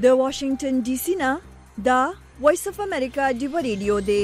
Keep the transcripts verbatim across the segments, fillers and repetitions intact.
د واشنگټن ډي سي نه دا وایس اف امریکا ډیو ریډیو دی.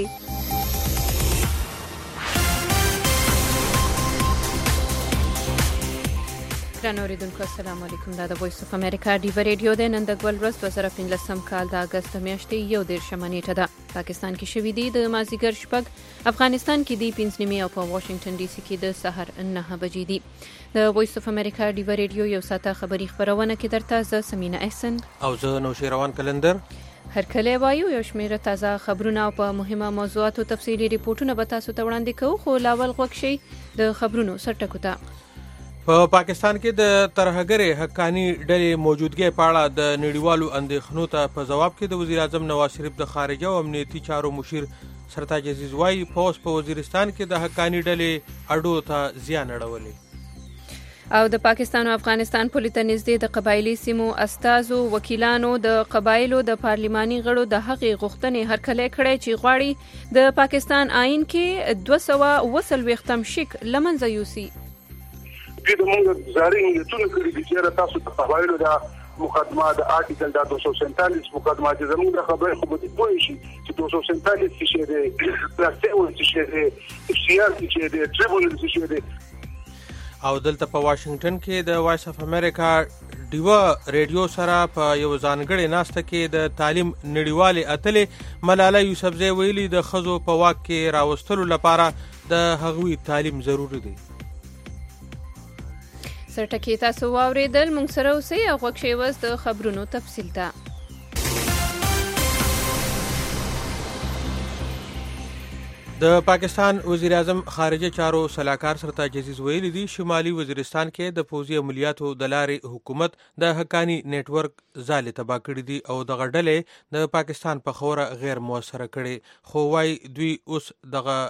ګرانو اوریدونکو السلام علیکم. دا د وایس اف امریکا ډیو ریډیو دی. نن د ګول ورځ دوه زره پنځلسم کال د اگست میاشتې یو دېرشمه نیټه ده. پاکستان کې شوې دي د مازدیګر شپږ، افغانستان کې دی پنځه نیمې او په واشنگټن ډي سي کې د سحر نهه بجې دي. د وایس اف امریکا ډیو ریډیو یو ساعته خبري خبرونه کې درته زه سمینه احسن او زه نوشیروان کلندر هر کله وایو یو شمیره تازه خبرونه او په مهمه موضوعاتو تفصیلي ریپورتونه به تاسو ته وړاندې کوو. خو لاول غوښ شي د خبرونو سرټکو ته. په پاکستان کې د ترهګرې حقانی ډلې موجودګۍ په اړه د نړیوالو اندېښنو ته په جواب کې د وزیر اعظم نواز شریف د خارجه او امنیتي چارو مشیر سرتاج عزیز وایي پوز په وزیرستان کې د حقانی ډلې اډو ته زیان اړولی. او د پاکستان او افغانستان پولې ته نږدې د قبایلي سیمو استازو وکیلانو د قبایلو د پارلماني غړو د حقې غوښتنې هرکلی کړی چې غواړي د پاکستان آئین کې دوه سوه اوه څلوېښتم شک له منځه یوسي. دوی د موږ زاري نیتونه کړي دي چې تاسو د قبایلو د مقدمه د آرټیکل د دوه سوه سینتالیس مقدمه چې زموږ د خبرې خو به پوه شي چې دوه سوه سینتالیس څه دی، پلاستیو څه دی، اف سی آر څه دی، ټریبونل څه دی. او دلته په واشنگټن کې د وایس اف امریکا ډیو ریډیو سره په یو ځانګړې ناسته کې د تعلیم نړیوالې اتلې ملاله یوسفزۍ ویلي د ښځو په واک کې راوستلو لپاره د هغوی تعلیم ضروري دی. سرټکی تاسو واوریدل، موږ سره اوسئ او غوږ شئ اوس د خبرونو تفصیل ته. د پاکستان وزیر اعظم خارجه چارو سلاکار سرتاج عزیز ویلي دي شمالي وزیرستان کې د پوځي عملیاتو د لارې حکومت د حقانی نیټ ورک ځالې تباه کړي دي او دغه ډلې د پاکستان په خوره غیر موثره کړي. خو وايي دوی اوس دغه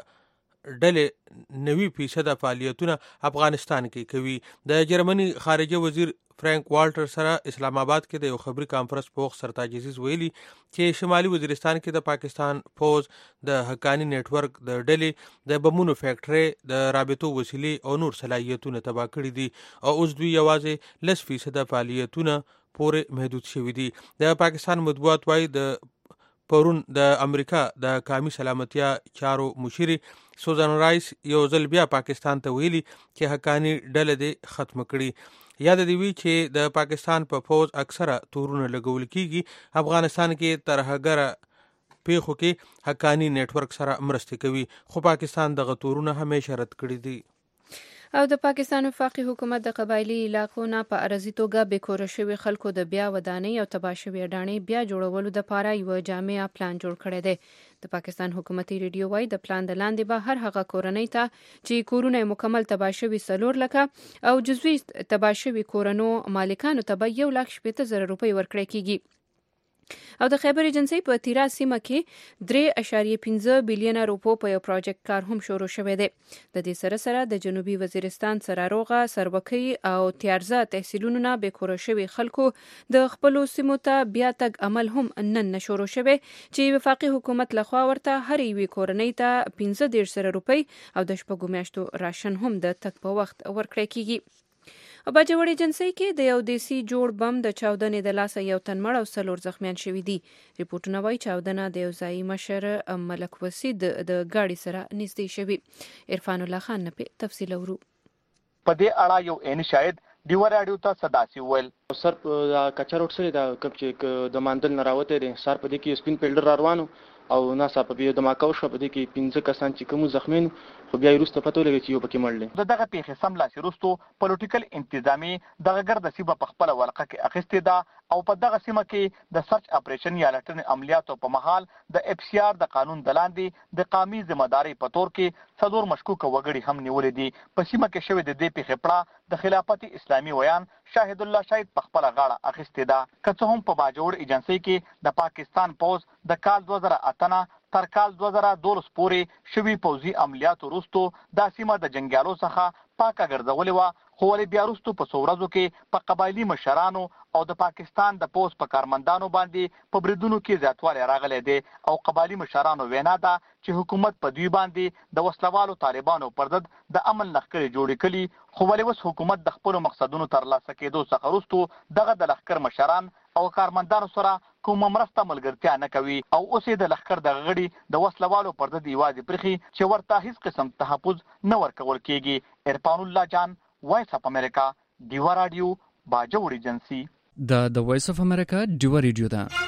ډلې نوي فیصده فعالیتونه افغانستان کې کوي. د جرمني خارجه وزیر فرانک والټر سره اسلام آباد کې د یو خبري کانفرنس په وخت سرتاج عزیز ویلي چې شمالي وزیرستان کې د پاکستان پوز د حقانی نیټ ورک د ډلې د بمونو فیکټري د رابطو وسیلې او نور صلاحیتونه تباه کړي دي او اوس دوی یوازې لس فیصده فعالیتونه پورې محدود شوي دي. د پاکستان مطبوعات وايي د پرون د امریکا د قومي سلامتیا چارو مشیر سوزان رایس یو ځل بیا پاکستان ته ویلي چې حقانی ډله دې ختم کړي. یاد دی وی چې د پاکستان په پوز اکثره تورونه لګول کیږي افغانستان کې ترهګر پیښو کې حقانی نیټ ورک سره مرسته کوي، خو پاکستان دغه تورونه همیشه رد کړي دي. او د پاکستان وفاقي حکومت د قبایلي علاقو نه په ارزي توګه بېکوره شوي خلکو د بیا ودانۍ او تباه شوي اډانې بیا جوړولو دپاره یوه جامع پلان جوړ کړی دی. د پاکستان حکومتي ریډیو وايي د پلان د لاندې به هر هغه کورنۍ ته چې کورونه مکمل تباه شوي څلور لکه او جزوي تباه شوي کورنو مالکانو ته به یو لک شپېته زره روپۍ ورکړی کیږي. او د خیبر ایجنسۍ په تیرا سیمه کې درې اشاریه پنځه بیلیونه روپو په یو پروجیکټ کار هم شروع شوی دی. د دې سره سره د جنوبي وزیرستان سراروغه، سروکۍ او تیارزه تحصیلونو نه بېکوره شوي خلکو د خپلو سیمو ته بیا تګ عمل هم نن نه شروع شوی چې وفاقي حکومت لخوا ورته هر یوې کورنۍ ته پنځه دېرش زره روپۍ او د شپږو میاشتو راشن هم د تګ په وخت ورکړی کیږي. او باجوړ ایجنسۍ کې د یو دیسي جوړ بم د چاودنې د لاسه یو تن مړ او څلور زخمیان شوي دي. ریپورټونه وایي چاودنه د یو ځایي مشر ملک وسید د ګاډي سره نږدې شوي. عرفان الله خان نه په تفصیل اورو. په دې اړه یو عین شاهد ډیو راډیو ته صداسي وویل سر په کچا روډ سره د کم چې د ماندل نه راوته دي سر په دې کې سپین پیلډر روانو او ناسا په دې د ماکاو شو په دې کې پنځه کسان چې کوم زخمین خو بیا وروسته پته ولګي چې یو پکې مړ دي. دغه پیښې سملاسي وروسته پولیټیکل انتظامی دغه ګرد سیمه په خپل ورقه کې اخیستې ده او په دغه سیمه کې د سرچ اپریشن یا لټنې عملیاتو په مهال د اف سی آر د قانون د لاندې د قومي ذمہداري په تور کې څلور مشکوک وګړي هم نیولې دي. په سیمه کې شوې د دې پیښې پړه د خلافت اسلامي ویان شاهد الله شاهد په خپل غاړه اخیستې ده. که څه هم په باجوړ ایجنسۍ کې د پاکستان پوز د کال دوه زره اته نه تر کال دوه زره دولس پورې شوي پوځي عملیاتو وروسته دا سیمه د جنګیالو څخه پاکه ګرځولې وه، خو ولې بیا وروسته په څو ورځو کې په قبایلي مشرانو او د پاکستان د پوز په کارمندانو باندې په بریدونو کې زیاتوالی راغلی دی او قبایلي مشرانو وینا ده چې حکومت په دوی باندې د وسلوالو طالبانو پر ضد د امن لښکرې جوړې کړي، خو ولې اوس حکومت د خپلو مقصدونو ترلاسه کېدو څخه وروسته دغه د لښکر مشران او کارمندانو سره کومه مرسته ملګرتیا نه کوي او اوس یې د لښکر د غړي د وسلوالو پر ضد یوازې پرخي چې ورته هیڅ قسم تحفظ نه ورکول کیږي. عرفان الله جان، وایس اف امریکا، ډیوا رادیو، باجوړ ایجنسی. دا د وایس اف امریکا ډیوا ریډیو ده.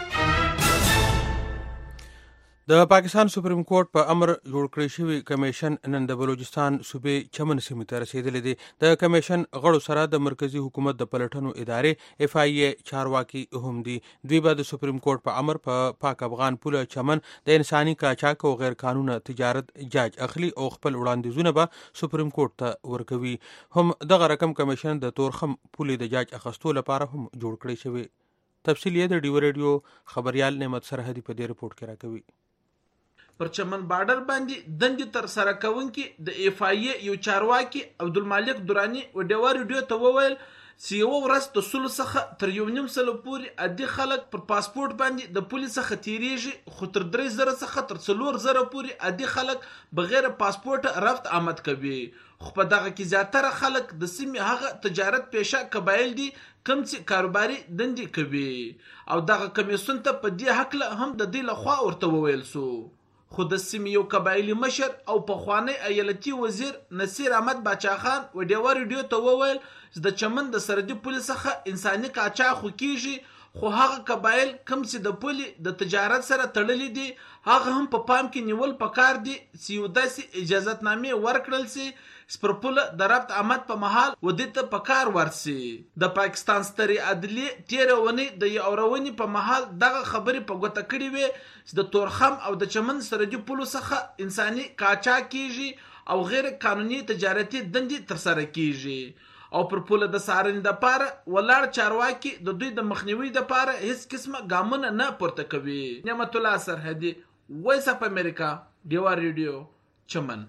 د پاکستان سپریم کورټ په امر جوړ کړی شوی کمیشن نن د بلوچستان صوبې چمن سیمې ته رسیدلی دی. د کمیشن غړو سره د مرکزی حکومت د پلټنو ادارې اف آی ای چارواکي هم دي. دوی به د سپریم کورټ په امر په پا پاک افغان پوله چمن د انساني قاچاق او غیر قانونه تجارت جاج اخلي او خپل وړاندیزونه به سپریم کورټ ته ورکوي. هم دغه رقم کمیشن د تورخم پولې د جاج اخستو لپاره هم جوړ کړی شوی. تفصیل یې د ډیو ریډیو خبريال نعمت سرحدي په دې رپورټ کې راکوي. پر چمن بارډر باندې دندې تر سره کوونکي د اف آی ای یو چارواکي عبدالمالک درانی و ډیوا ریډیو ته وویل چې یو ورځ د سلو څخه تر یو نیم سلو پورې عادي خلک پر پاسپورت باندې د پولیس څخه تیریږي، خو تر درې زره څخه تر څلور زره پورې عادي خلک بغیر پاسپورت رفت آمد کوي. خو په دغه کې زیاتره خلک د سیمې هغه تجارت پیشه قبایل دي کوم چې کاروباري دندې کوي او دغه کمیسیون ته په دې حق هم د دې لخوا ورته وویل سو. خو د سیمې یو قبایلي مشر او پخوانی ایالتي وزیر نصیر احمد باچا خان و ډیوا ریډیو ته وویل چې د چمن د سرحدي پولې څخه انساني قاچاق خو کیږي، خو هغه قبایل کوم چې د پولې د تجارت سره تړلي دي هغه هم په پام کې نیول پکار دي چې یو داسې اجازتنامې ورکړل سي پر پوله د رفت آمد په محل ودې ته پکار ورسي. د پاکستان سترې عدلیې تیره ونې د یو اورونې په محل دغه خبرې په ګوته کړې وې چې د تورخم او د چمن سرحدي پولو څخه انساني قاچاق کیږي او غیر قانوني تجارتي دندې ترسره کیږي او پر پوله د څارنې دپاره ولاړ چارواکي د دوی د مخنیوي دپاره هیڅ قسمه ګامونه نه پورته کوي. نعمت الله سرحدي، وایس اف امریکا، ډیوا ریډیو، چمن.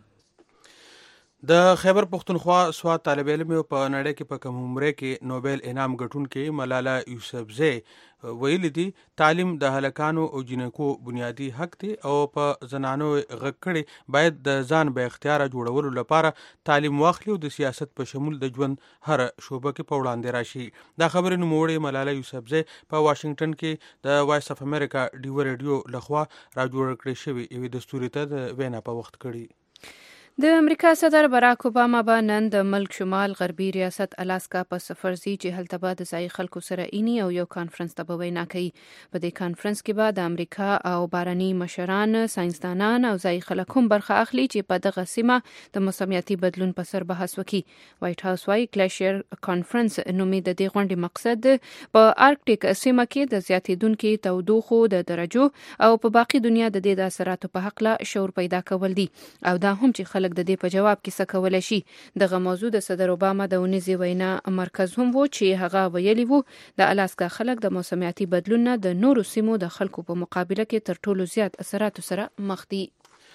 د خیبر پختونخوا سواد طالب علم په نړۍ کې په کوم عمره کې نوبل انعام ګټونکې ملاله یوسفزۍ ویلي دي تعلیم د هلکانو او جنکو بنیادی حق دی او په زنانو غږ کړي باید د ځان به اختیار جوړولو لپاره تعلیم واخلي او د سیاست په شمول د ژوند هر شوبه کې په وړاندې راشي. دا خبرې نوموړې ملاله یوسفزۍ په واشنگټن کې د وایس اف امریکا ډیو ریډیو لخوا را جوړ کړی شوی یوې دستوري ته د وینا په وخت کړي. د امریکا صدر باراک اوباما به نن د ملک شمال غربي ریاست الاسکا په سفر ځي چې هلته به د ځایي خلکو سره اینی او یو کانفرنس ته به وینا کوي. په دې کانفرنس کې به د امریکا او بارني مشران، ساينسدانان او ځایي خلک هم برخه اخلي چې په دغه سیمه د موسمیاتي بدلون په سر بحث وکړي. وایټ هاوس وايي کلیشیر کانفرنس نومې د دې غونډې مقصد په آرکټیک سیمه کې د زیاتیدونکو تودوخو د درجو او په باقي دنیا د دې د اثراتو په حق لا شعور پیدا کول دي او دا هم چې خلک د دې په جواب کې څه کولای شي. دغه موضوع د صدر اوباما د اونیزې وینا مرکز هم وو چې هغه ویلي وو د الاسکا خلک د موسمیاتي بدلون نه د نورو سیمو د خلکو په مقابله کې تر ټولو زیات اثراتو سره مخ دي.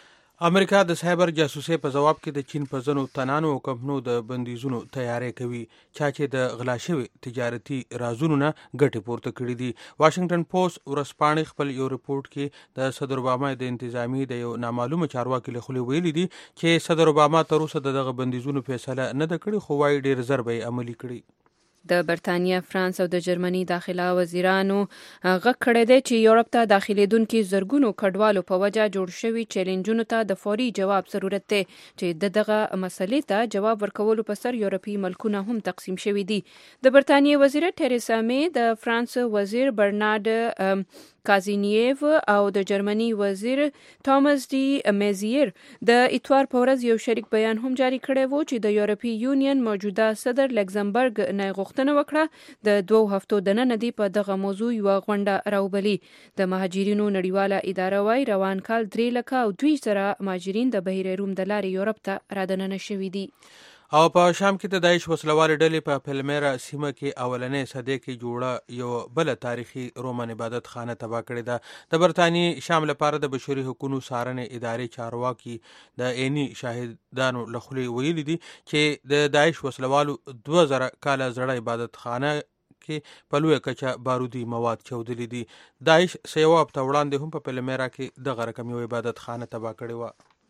امریکا د سایبر جاسوسي په جواب کې د چین په ځنو تنانو او کمپنو د بندیزونو تیاری کوي چا چې د غلا شوي تجارتي رازونو نه ګټې پورته کړي دي. واشنگټن پوسټ ورځپاڼې خپل یو رپورټ کې د صدر اوباما د انتظامی د یو نامعلومه چارواکي له خولې ویلي دي چې صدر اوباما تر اوسه دغه بندیزونو فیصله نه ده کړې خو وايي ډېر زر به یې عملي کړي. د برتانیا، فرانس او د جرمني داخله وزیرانو غږ کړی دی چې یورپ ته داخليدونکو زرګونو کډوالو په وجه جوړ شوي چیلنجونو ته د فوري جواب ضرورت دی چې د دغه مسلې ته جواب ورکولو په سر یورپي ملکونه هم تقسیم شوي دي. د برتانیا وزیر تریسا می، د فرانس وزیر برنارد کازینیف او د جرمني وزیر توماس ډي میزیر د اتوار په ورځ یو شریک بیان هم جاری کړی وو چې د یورپي یونین موجوده صدر لکزمبرګ نه غوښتنه وکړه د دوه هفتو دننه دی په دغه موضوع یو غونډه راوبلي. د مهاجرینو نړیواله اداره وايي روان کال درې لکه او دوی سره مهاجرین د بحیره روم د لارې یورپ ته رادننه شوي دي. او په شام کې د داعش وسلوالې ډلې په پلمیرا سیمه کې اولنې صدې کې جوړه یو بل تاریخي رومن عبادت خانه تباه کړې ده. د برتانیې شام لپاره د بشري حقوقو څارنې ادارې چارواکي د عیني شاهدانو له خولې ویلي دي چې د داعش وسلوالو دوه زره کاله زړه عبادت خانه کې په لویه کچه بارودي مواد چودلي دي. داعش سه یو هفته وړاندې هم په پلمیرا کې دغه رقم یو عبادت خانه تباه کړې وه.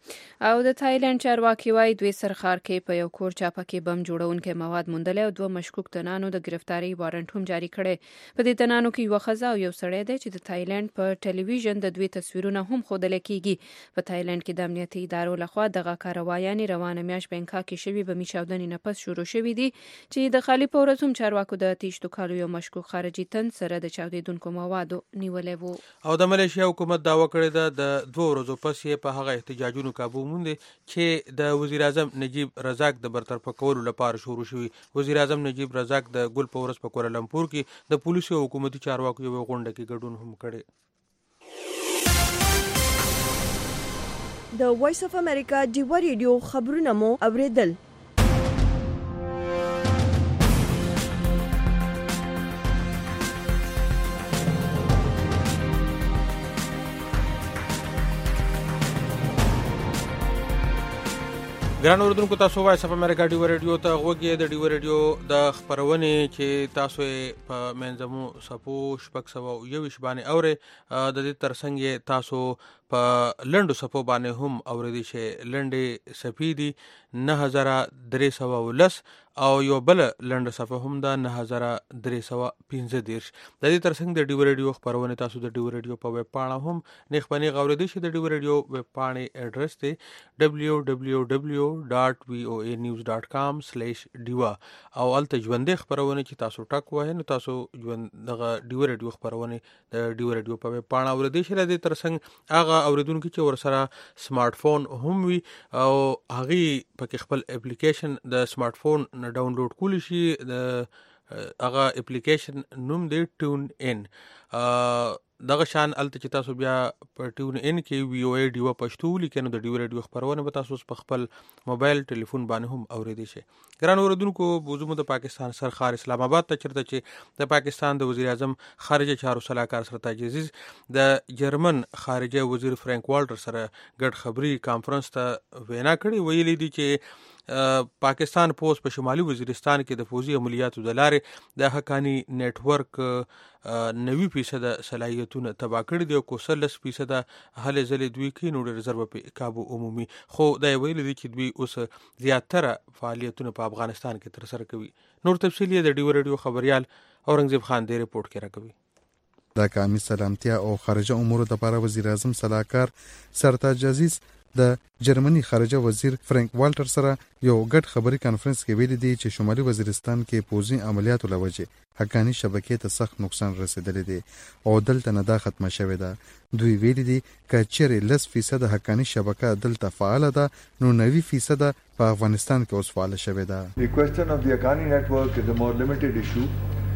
او د تایلند چارواکي وايي دوی سرخار کې په یو کور چاپه کې بم جوړونکي مواد موندلي او دوه مشکوک تنانو د گرفتاری وارنټ هم جاری کړي. په دې تنانو کې یو ښځه او یو سړی دی چې د تایلند په ټلویزیون د دوی تصویرونه هم ښودل کیږي. په تایلند کې د امنیتي ادارو لخوا دغه کاروایانې روانه میاشت بانکاک کې شوي بمي چاودنې نه پس شروع شوي دي چې د خالي په ورځ هم چارواکو د تیشتو کالو یو مشکوک خارجي تن سره د چاودیدونکو موادو نیولې وو. او د ملیشیا حکومت دعوه کړې ده د دوه ورځو پس یې په هغه احتجاجونو کابو موندي چې د وزیر اعظم نجیب رزاق د برطرفه کولو لپاره شروع شوي. وزیر اعظم نجیب رزاق د ګل په ورځ په کوالالمپور کې د پولیسو او حکومتي چارواکو یو غونډه کې ګډون هم کړی. د وایس اف امریکا ډیوا ریډیو خبرونه مو اوریدل. ګران اوردونکو تاسو وایس اف امریکا ډیوا ریډیو ته غوږی د ډیوا ریډیو د خبرونې چې تاسو په منځمو سپو شپږ سوه یوویشت باندې اورئ. د دې ترڅنګ یې تاسو په لنډو سپو باندې هم اوریدی شئ. لنډې سپې دي نه هزاره درې سوه ولس او یو بل لنډه صفه هم ده نه هزاره درې سوه پنځه دېرش. د دې ترڅنګ د ډیوا ریډیو خبرونه تاسو د ډیوا ریډیو په ویب پاڼه هم نیغ په نیغ اوریدی شئ. د ډیوا ریډیو ویب پاڼې ایډرس دی ډبلیو ډبلیو ډبلیو ډاټ وی او ای نیوز ډاټ کام سلیش ډیوا او هلته ژوندۍ خبرونه چې تاسو ټک وایئ نو تاسو ژوند دغه ډیوا ریډیو خبرونه د ډیوا ریډیو په ویب پاڼه اوریدی شئ. د دې ترڅنګ هغه اوریدونکي چې ورسره سمارټ فون هم وي او هغې پکې خپل اپلیکیشن د سمارټ فون ډاونلوډ کولی شي. د هغه اپلیکیشن نوم دی ټیون ان. دغه شان الته چې تاسو بیا په ټیون ان کې وی او ای ډیوا پښتو ولیکئ نو د ډیوا ریډیو خبرونه به تاسو په خپل موبایل ټلیفون باندې هم اوریدی شئ. ګران اوریدونکو بوزو د پاکستان سرخار اسلام آباد ته چیرته چې د پاکستان د وزیر اعظم خارجه چارو سلاکار سرتاج عزیز د جرمن خارجه وزیر فرانک والټر سره ګډ خبري کانفرنس ته وینا کړې. ویلي دي چې پاکستان پوس په شمالي وزیرستان کې د فوزي عملیاتو د لارې د حقانی نیټ ورک نوي فیصد صلاحیتونه تباه کړي دي او کو سلس فیصد هلې ځلې دوی کې نو ریزرو په کابو عمومي خو دا ویل دي چې دوی اوس زیاتره فعالیتونه په افغانستان کې تر سره کوي. نور تفصیل یې د ډیوا ریډیو خبريال اورنګزیب خان دی رپورټ کې راکوي. د قومي سلامتیا او خارجه امور لپاره وزیر اعظم سلاکار سرتاج عزیز د جرمني خارجه وزیر فرانک والټر سره یو ګډ خبري کانفرنس کې ویلي دي چې شمالي وزیرستان کې پوځي عملیاتو لوجه حقانی شبکې ته سخت نقصان رسیدلی دی او دلته نه دا ختمه شوې ده. دوی ویلي دي که چیرې لس فیصد حقانی شبکه دلته فعاله ده نو نوي فیصد په افغانستان کې اوس فعاله شوې ده. The question of the Haqqani network is a more limited issue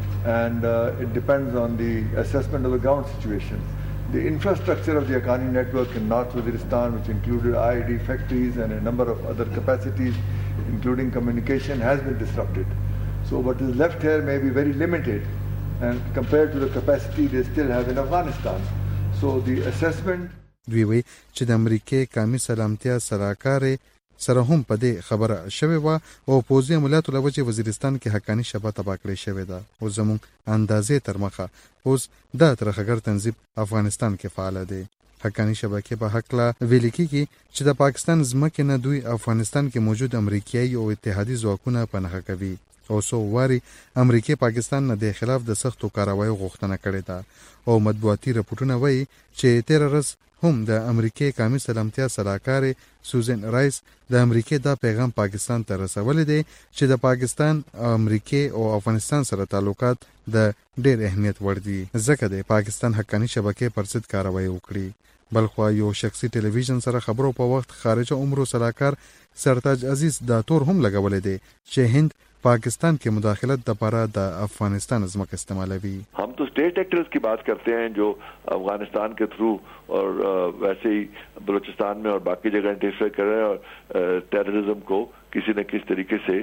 and uh, it depends on the assessment of the ground situation. The infrastructure of the Haqqani network in North Waziristan, which included I E D factories and a number of other capacities, including communication, has been disrupted. So what is left here may be very limited, and compared to the capacity they still have in Afghanistan. So the assessment. دوی وی چې د امریکای قومي سلامتیا سلاکار سره هم په دې خبره شوې وه او پوځي عملیاتو له وجې وزیرستان کې حقانی شبکه تباه کړې شوې ده. او زموږ اندازې تر مخه اوس دا ترخګر تنظیم افغانستان کې فعال دی. حقانی شبکې په هکله ویل کېږي چې د پاکستان ځمکې نه دوی افغانستان کې موجود امریکایي او اتحادي ځواکونه پنهه کوي او څو واري امریکای پاکستان نه د خلاف د سختو کاروایو غوښتنه کړې ده. او مطبوعاتي رپورټونه وایي چې تیر ورځ هم د امریکای قومي سلامتیا سلاکار سوزن رایس د امریکای دا پیغام پاکستان ته رسولی دی چې د پاکستان امریکای او افغانستان سره تعلقات د ډېر اهمیت وړ دي ځکه د پاکستان حقانی شبکې پر ضد کاروایی وکړي. بلخوا یو شخصي ټلویزیون سره خبرو په وخت خارجه امور سلاکار سرتاج عزیز دا تور هم لګولې دی چې هند पाकिस्तान के मुदाखलत दपारा द अफगानिस्तान अजमक इस्तेमालवी. हम तो state actors की बात करते हैं जो अफगानिस्तान के थ्रू और वैसे ही बलूचिस्तान में और बाकी जगह इंटरफेयर कर रहे हैं और टेररिज्म को किसी न किसी तरीके से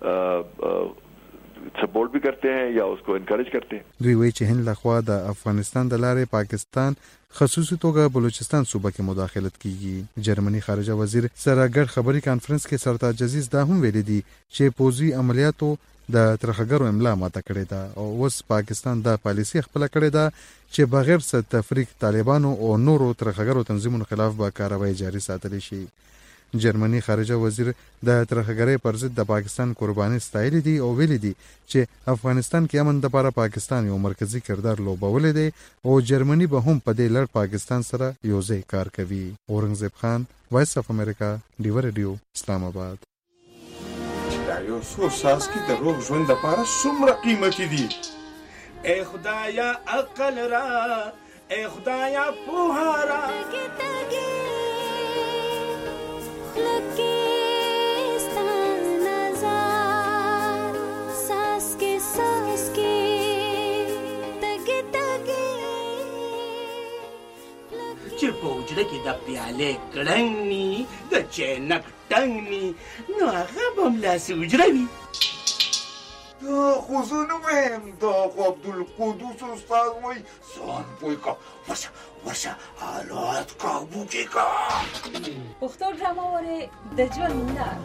सपोर्ट भी करते हैं या उसको इनकरेज करते हैं. دوی وی چې هند لخوا د افغانستان د لارې پاکستان خصوصي توګه بلوچستان صوبه کې مداخلت کیږي. جرمني خارجه وزیر سره ګډ خبري کانفرنس کې سرتاج عزیز دا هم ویلي دي چې پوځي عملیاتو د ترخګرو املا ماته کړې ده او اوس پاکستان دا پالیسي خپل کړې ده چې بغیر څه تفریق طالبانو او نورو ترخګرو تنظیمونو خلاف به کاروایی جاري ساتلی شي. جرمني خارجه وزیر د ترهګرۍ پر ضد د پاکستان قرباني ستایلې دي او ویلي دي چې افغانستان کې امن لپاره پاکستان یو مرکزی کردار لوبولی دی او جرمني به هم په دې لړ پاکستان سره یوځای کار کوي. اورنګزیب خان، وایس اف امریکا، ډیو ریډیو، اسلام آباد. دا یو څو څاڅکي د روغ ژوند لپاره څومره قیمتي دي. ای خدایا عقل را، ای خدایا پوهه را. چې په حجره کې د پیالې کړنګ ني د چینک ټنګ ني نو هغه به هملاسې حجره وي. دا خو زه نه وایم، دا خو عبدالقدوس استاد وایي ځان پوه که ورشه ورشه حالات کابو کې که. پښتو ډرامه وارې د ژوند لار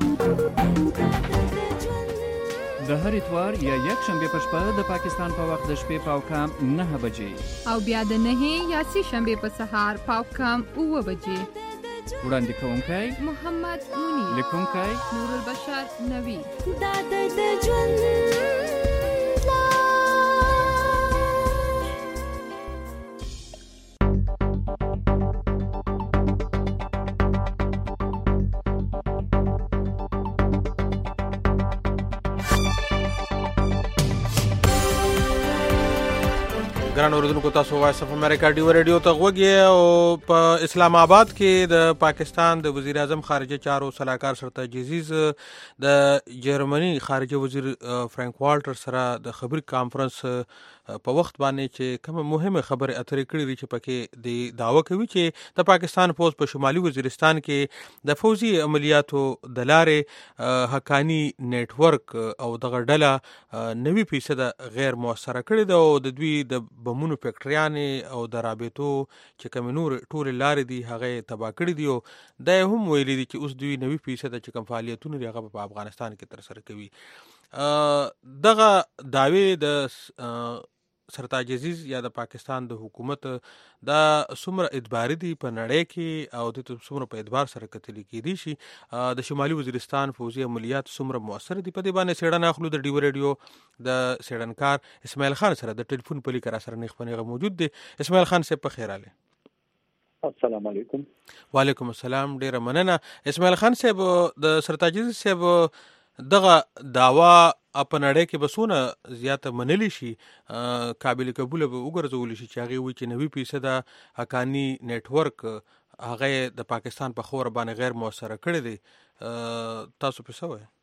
د هر اتوار یا یک شنبه په شپه د پاکستان په وخت د شپې پاو کم نه بجې او بیا د نه یا سی شنبه په سهار پاو کم اوه بجې. وړاندې کوونکی محمد منیر، لیکونکی نور البشر نوی. دا د ژوند ګران اوریدونکو، تاسو وایس اف امریکا ډیو ریډیو ته غوږ یې او په اسلام آباد کې د پاکستان د وزیر اعظم خارجه چارو صلاحکار سرتاج عزیز د جرمني خارجه وزیر فرانک والټر سره د خبري کانفرنس په وخت باندې چې کومه مهمه خبره اترې کړې دي چې پکې د داوا کوي چې د پاکستان فوج په شمالي وزیرستان کې د فوزي عملیاتو د لارې حقانی نت ورک او دغه ډله نوي فیصد غیر موثره کړې ده او د دوی د بمونو فیکټریانې او د رابطو چې کوم نور ټول لارې دي هغه تبا کړې دي او دا هم ویلي دي چې اوس دوی نوي فیصد چې کوم فعالیتونه لري هغه په افغانستان کې تر سره کوي. دغه داوی د سرتاج عزیز یا د پاکستان د حکومت دا څومره ادباري دي په نړۍ کې او د څومره په ادبار سره کتل کېدي شي د شمالي وزیرستان فوزي عملیات څومره موثر دي. په دې باندې سیړنه اخلو د ډیو ریډیو د سیړنکار اسماعیل خان سره د ټلیفون په لیکه را سره نښ پنیغه موجود دی. اسماعیل خان صاحب په خیر اله. السلام علیکم. وعلیکم السلام، ډیره مننه. اسماعیل خان صاحب، د سرتاج عزیز صاحب دغه داوا په نړۍ کې بسونه زیاته منلی شي قابل قبول به وګرځول شي چې هغه وی چې نوي فیصد حقانی نت ورک هغه د پاکستان په خور باندې غیر موثره کړی دی. تاسو په څه وایي؟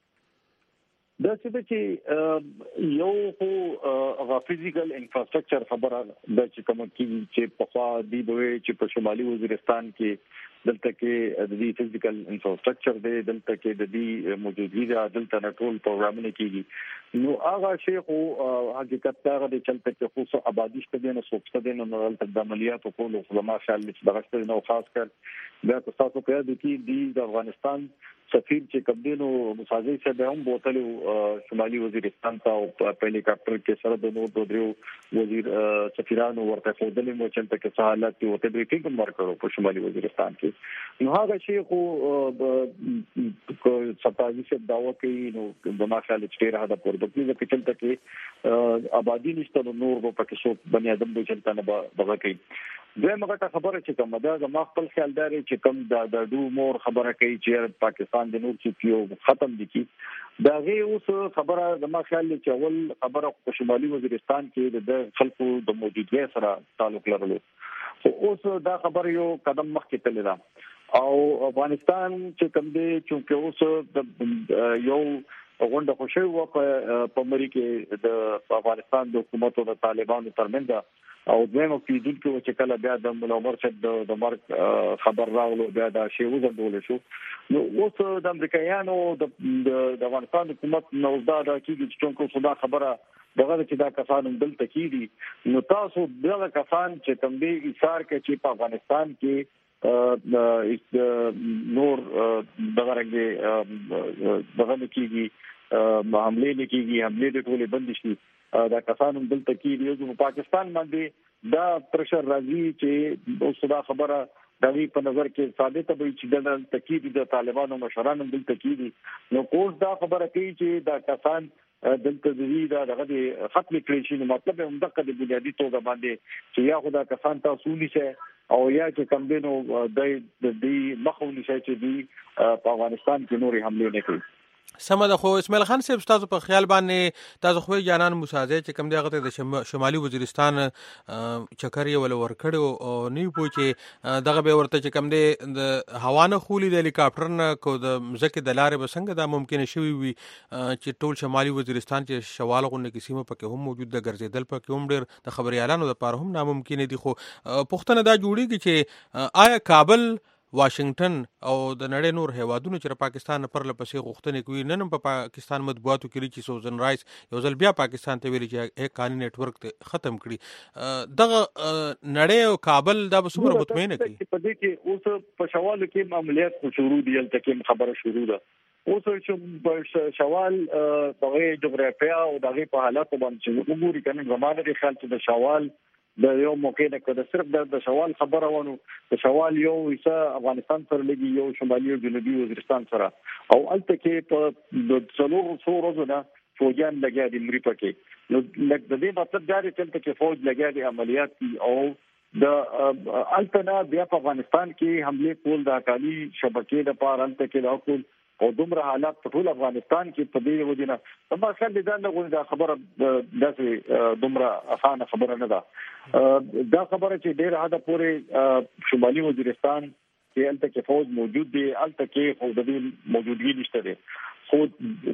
دا چې یو خو هغه فزیکل انفراستراکچر خبره د چې کوم چې په خوا دی دوی چې په شمالي وزیرستان کې دلته کې د دې فزیکل انفراستراکچر دی، دلته کې د دې موجودګي د دلته ټول پروګرامونه کیږي. نو هغه شی خو حقیقت هغه د چلته کې خو آبادی شته نه سوچته دي نو دلته د عملیاتو کولو خدما خیال چې دغه نو خاص کر بیا تاسو په یاد کې د افغانستان سفیر چې کمدینو مساجي سے به هم بوتلو شمالي وزیرستان ته او په هلیکاپټر کې سره د نور دوه وزیر سفیرانو ورته خودلې مو چې تک حالات کې وته بریفینګ ورکړو په شمالي وزیرستان کې. نو هغه شی خو سپاجي سے داوا کوي نو د ما خیال چې ډیر هدا پر د دې کې چې تک آبادی نشته نور په پکې څو بنی ادم د چلته نه بغا کوي. دوی مګه خبره چې کوم دا د ما خپل خیال داري چې کوم د ډو مور خبره کوي چې پاکستان د نور چې یو ختم دي کی دا غي اوس خبره د ما خیال چې اول خبره په شمالي وزیرستان کې د خلکو د موجودګۍ سره تعلق لرلو خو اوس دا خبره یو قدم مخکې تللی ده او افغانستان چې کوم دی چې اوس یو غونډه خوشي و په مری کې د افغانستان د حکومت او د طالبانو ترمنځ او دغه پیډل کې چې کله بیا د ملامر شد د مرګ خبر راغلو بیا دا شی وزندول شو. نو اوس د امریکایانو د افغانستان حکومت نو دا د کیږي چې څنګه خبره دغه چې دا کسان دلته کیدي نو تاسو دغه کسان چې کوم دي ایثار کې چې په افغانستان کې نور دغه رنګه دغه کیږي حمله نه کیږي حمله د ټولې بند شي دا کسان دلته کیږي چې په پاکستان باندې دا پرشر راځي چې اوس دا خبره د وی په نظر کې ثابت به چې د تکید د طالبانو مشرانو د تکید نو کوم دا خبره کوي چې دا کسان دلته د دې دا دغه ختم کړی شي. مطلب هم دغه د بنیادی توګه باندې چې یا خدا کسان تاسو نشي او یا چې کم دینو د دې مخاوني شي چې دی په افغانستان کې نوري حمله نه کوي. سمه ده. خو اسماعیل خان صاحب تاسو په خیال باندې تاسو خو جانان مساعده چې کوم دی هغه د شمالي وزیرستان چکر یې ول ورکړو او نه پوه چې دغه به ورته چې کوم دی د هوانه خولي د هلیکاپټر نه کو د مزکه د لارې بسنګ دا ممکن شوی وي چې ټول شمالي وزیرستان چې شوال غونډه کې سیمه پکې هم موجود د ګرځیدل پکې هم ډېر د خبريالانو لپاره هم ناممکن دي. خو پښتنه دا جوړیږي چې آیا کابل واشنگټن او د نړۍ نور هیوادونو چې پاکستان پر لپسې غوښتنې کوي نن په پاکستان مطبوعاتو کې چې سوزن رایس یو ځل بیا پاکستان ته ویلي چې حقانی نت ورک ختم کړي دغه نړۍ او کابل دا به څومره مطمئنه کوي په دې کې اوس په شوال کې عملیات شروع دي تل خبره شروع ده. اوس چې شوال دغه جغرافیا او دغه په حالات باندې وګوري کنه زمانه د خیال چې د شوال د یو موقع نه کده صرف د شوال خبره ونه د شوال یو حصہ افغانستان سره لګي یو شمالي او جنوبي وزیرستان سره او الته کې په د څلور څو ورځې نه فوجان لګیا دي مری پکې نو لکه د دې مطلب دا دی چې فوج لګیا دي عملیات او د الته نه بیا په افغانستان کې حمله کول د اقالي شبکې د پاره الته کې دا کول او دومره حالات په ټول افغانستان کې په دې وجه نه ما خیال دي دا نه خبره داسې دومره اسانه خبره نه ده. دا خبره چې ډېر حد پورې شمالي وزیرستان کې الته کې فوج موجود دي الته کې خو د دې موجودګي نشته دي. خو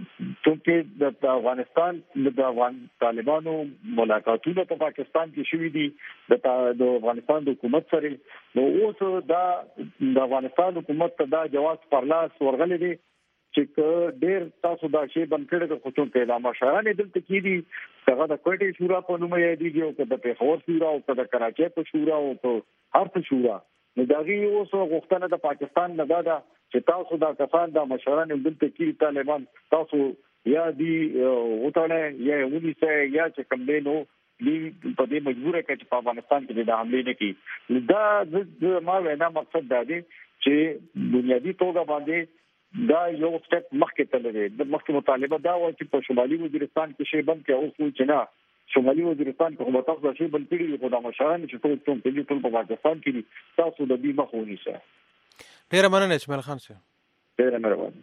چې د افغانستان د افغان طالبانو ملاقاتونه په پاکستان کې شوې دي د افغانستان د حکومت سره نو اوس دا د افغانستان حکومت ته دا جواز پرلاس ورغلي دي چې ډېر تاسو دا شی بند کړی د خصوصي پیدا مشران دلته کې دي هغه د کوټي شورا په نوم یې دي او د پیښور شورا او د کراچۍ په شورا او په هر څه شورا نو دغه اوس غوښتنه د پاکستان نه ده چې تاسو دا کسان د مشران دلته کې طالبان تاسو یا دی وټاله یا ونیسه یا چې کوم دی نو دې په دې مجبوره کړي چې په افغانستان کې د حمله نه کوي. دا د ما وینا مقصد دا دی چې بنیادی توګه باندې دا یو سټپ مخکې تللی د مخکې مطالبه دا و چې په شمالي وزیرستان کې شی بند کې اوس چې نه شمالي وزیرستان کې هم تاسو شی بند کړی خو د مشران چې ټول ټول په ټول په پاکستان کې تاسو د دې مخونی سره ډیر مننه اسماعیل خان صاحب. ډیر مهرباني.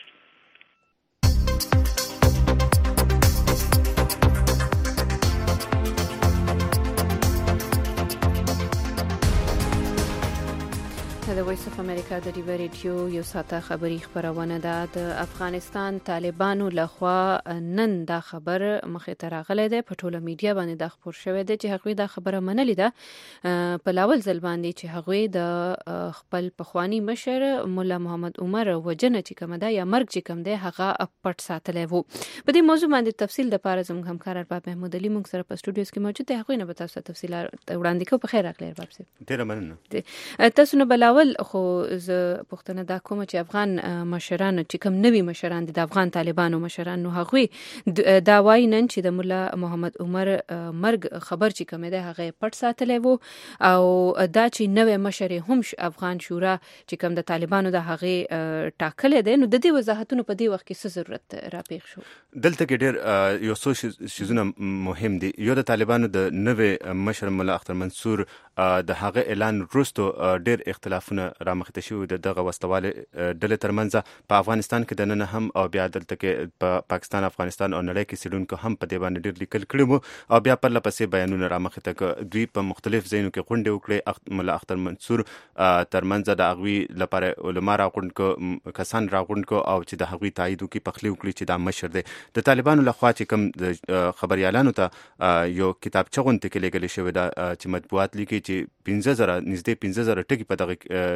د وایس اف امریکا د ډیو ریډیو یو ساته خبری خبرونه ده. د افغانستان طالبانو لخوا نن دا خبر مخې ته راغلی دی په ټوله میډیا باندې دا خبر شوی دی چې هغوی دا خبره منلې ده په لاول ځل باندې چې هغوی د خپل پخوانی مشر مولا محمد عمر وجنه چې کوم ده یا مرګ چې کوم دی هغه پټ ساتلی وو. په دې موضوع باندې تفصیل د پاره زموږ همکار ارباب محمود علي موږ سره په سټوډیوز کې موجود دی. هغوی نه به تاسو تفصیل وړاندې کوو. په خیر راغلی ارباب صاحب. ډیره مننه. تاسو نه بلاول خو ز پښتنه دا کوم چې افغان مشران چې کوم نوی مشران دي د افغان طالبانو مشران نو هغوی دا وایي نن چې د مولا محمد عمر مرګ خبر چې کوم دی هغه پټ ساتلی وو او دا چې نوی مشر هم افغان شورا چې کوم د طالبانو د هغه ټاکل دي نو د دې وضاحتونو په دې وخت کې څه ضرورت راپېښ شو. دلته کې ډېر یو څو شیزونه مهم دي. یو د طالبانو د نوی مشر مولا اختر منصور د هغه اعلان وروسته ډېر اختلافونه رامخته شوي د دغه وسلوال ډلې ترمنځ په افغانستان کې د نن هم او بیا دلته کې په پاکستان افغانستان او نړۍ کې سیډونکو هم په دې باندې ډېر لیکل کړي وو او بیا پر لپسې بیانونه رامخته ک دوی په مختلف ځایونو کې غونډې وکړې. مولا اختر منصور ترمنځ د هغوی لپاره علما راغونډ کو کسان راغونډ کو او چې د هغوی تایید وکړي پخلی وکړي چې دا مشر دی. د طالبانو لخوا چې کوم د خبريالانو ته یو کتابچه غونډه کې لګل شوی دا چې مطبوعات لیکي چې پنځه زره نږدې پنځه زره ټکي په دغه دغه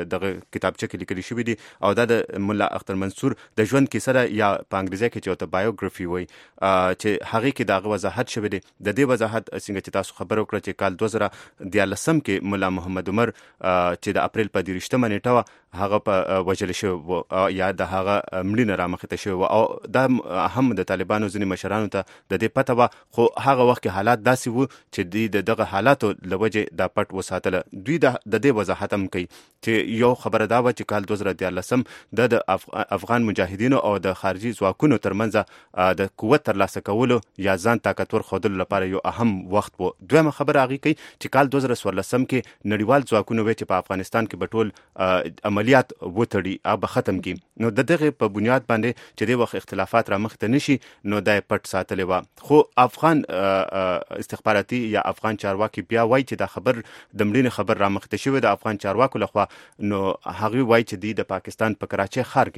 کتابچه کې لیکل شوی دی او دا د مولا اختر منصور د ژوند کیسه ده یا په انګریزي کې چې ته بایوګرافي وایي چې هغه کې دا وضاحت شوی دی. د دې وضاحت څنګه چې تاسو خبرو کړه چې کال دوه زره دیارلسم کې مولا محمد عمر چې د اپریل په دیرشتمه نیټه وه هغه په وژل شوی و یا د هغه مړینه رامخته شوی و او دا هم د طالبانو ځینې مشرانو ته د دې پته وه خو هغه وخت کې حالات داسې وو چې دوی د دغه حالاتو له وجې دا پټ وساتله. دوی د دې وضاحت هم کوي چې یو خبره دا وه چې کال دوه زره دیارلسم د د افغان مجاهدینو او د خارجي ځواکونو ترمنځ د قوت ترلاسه کولو یا ځان طاقتور ښودلو لپاره یو اهم وخت و. دویمه خبره هغې کوي چې کال دوه زره څوارلسم کې نړیوال ځواکونه وایي چې په افغانستان کې به ټول عملیات وتړي او به ختم کړي. نو د دغې په بنیاد باندې چې د وخت اختلافات رامخته نشي نو دا یې پټ ساتلې وه. خو افغان استخباراتي یا افغان چارواکي بیا وایي چې دا خبر د مړینې خبر رامخته شوی د افغان چارواکو لخوا. نو هغوی وایي چې دوی د پاکستان په کراچۍ ښار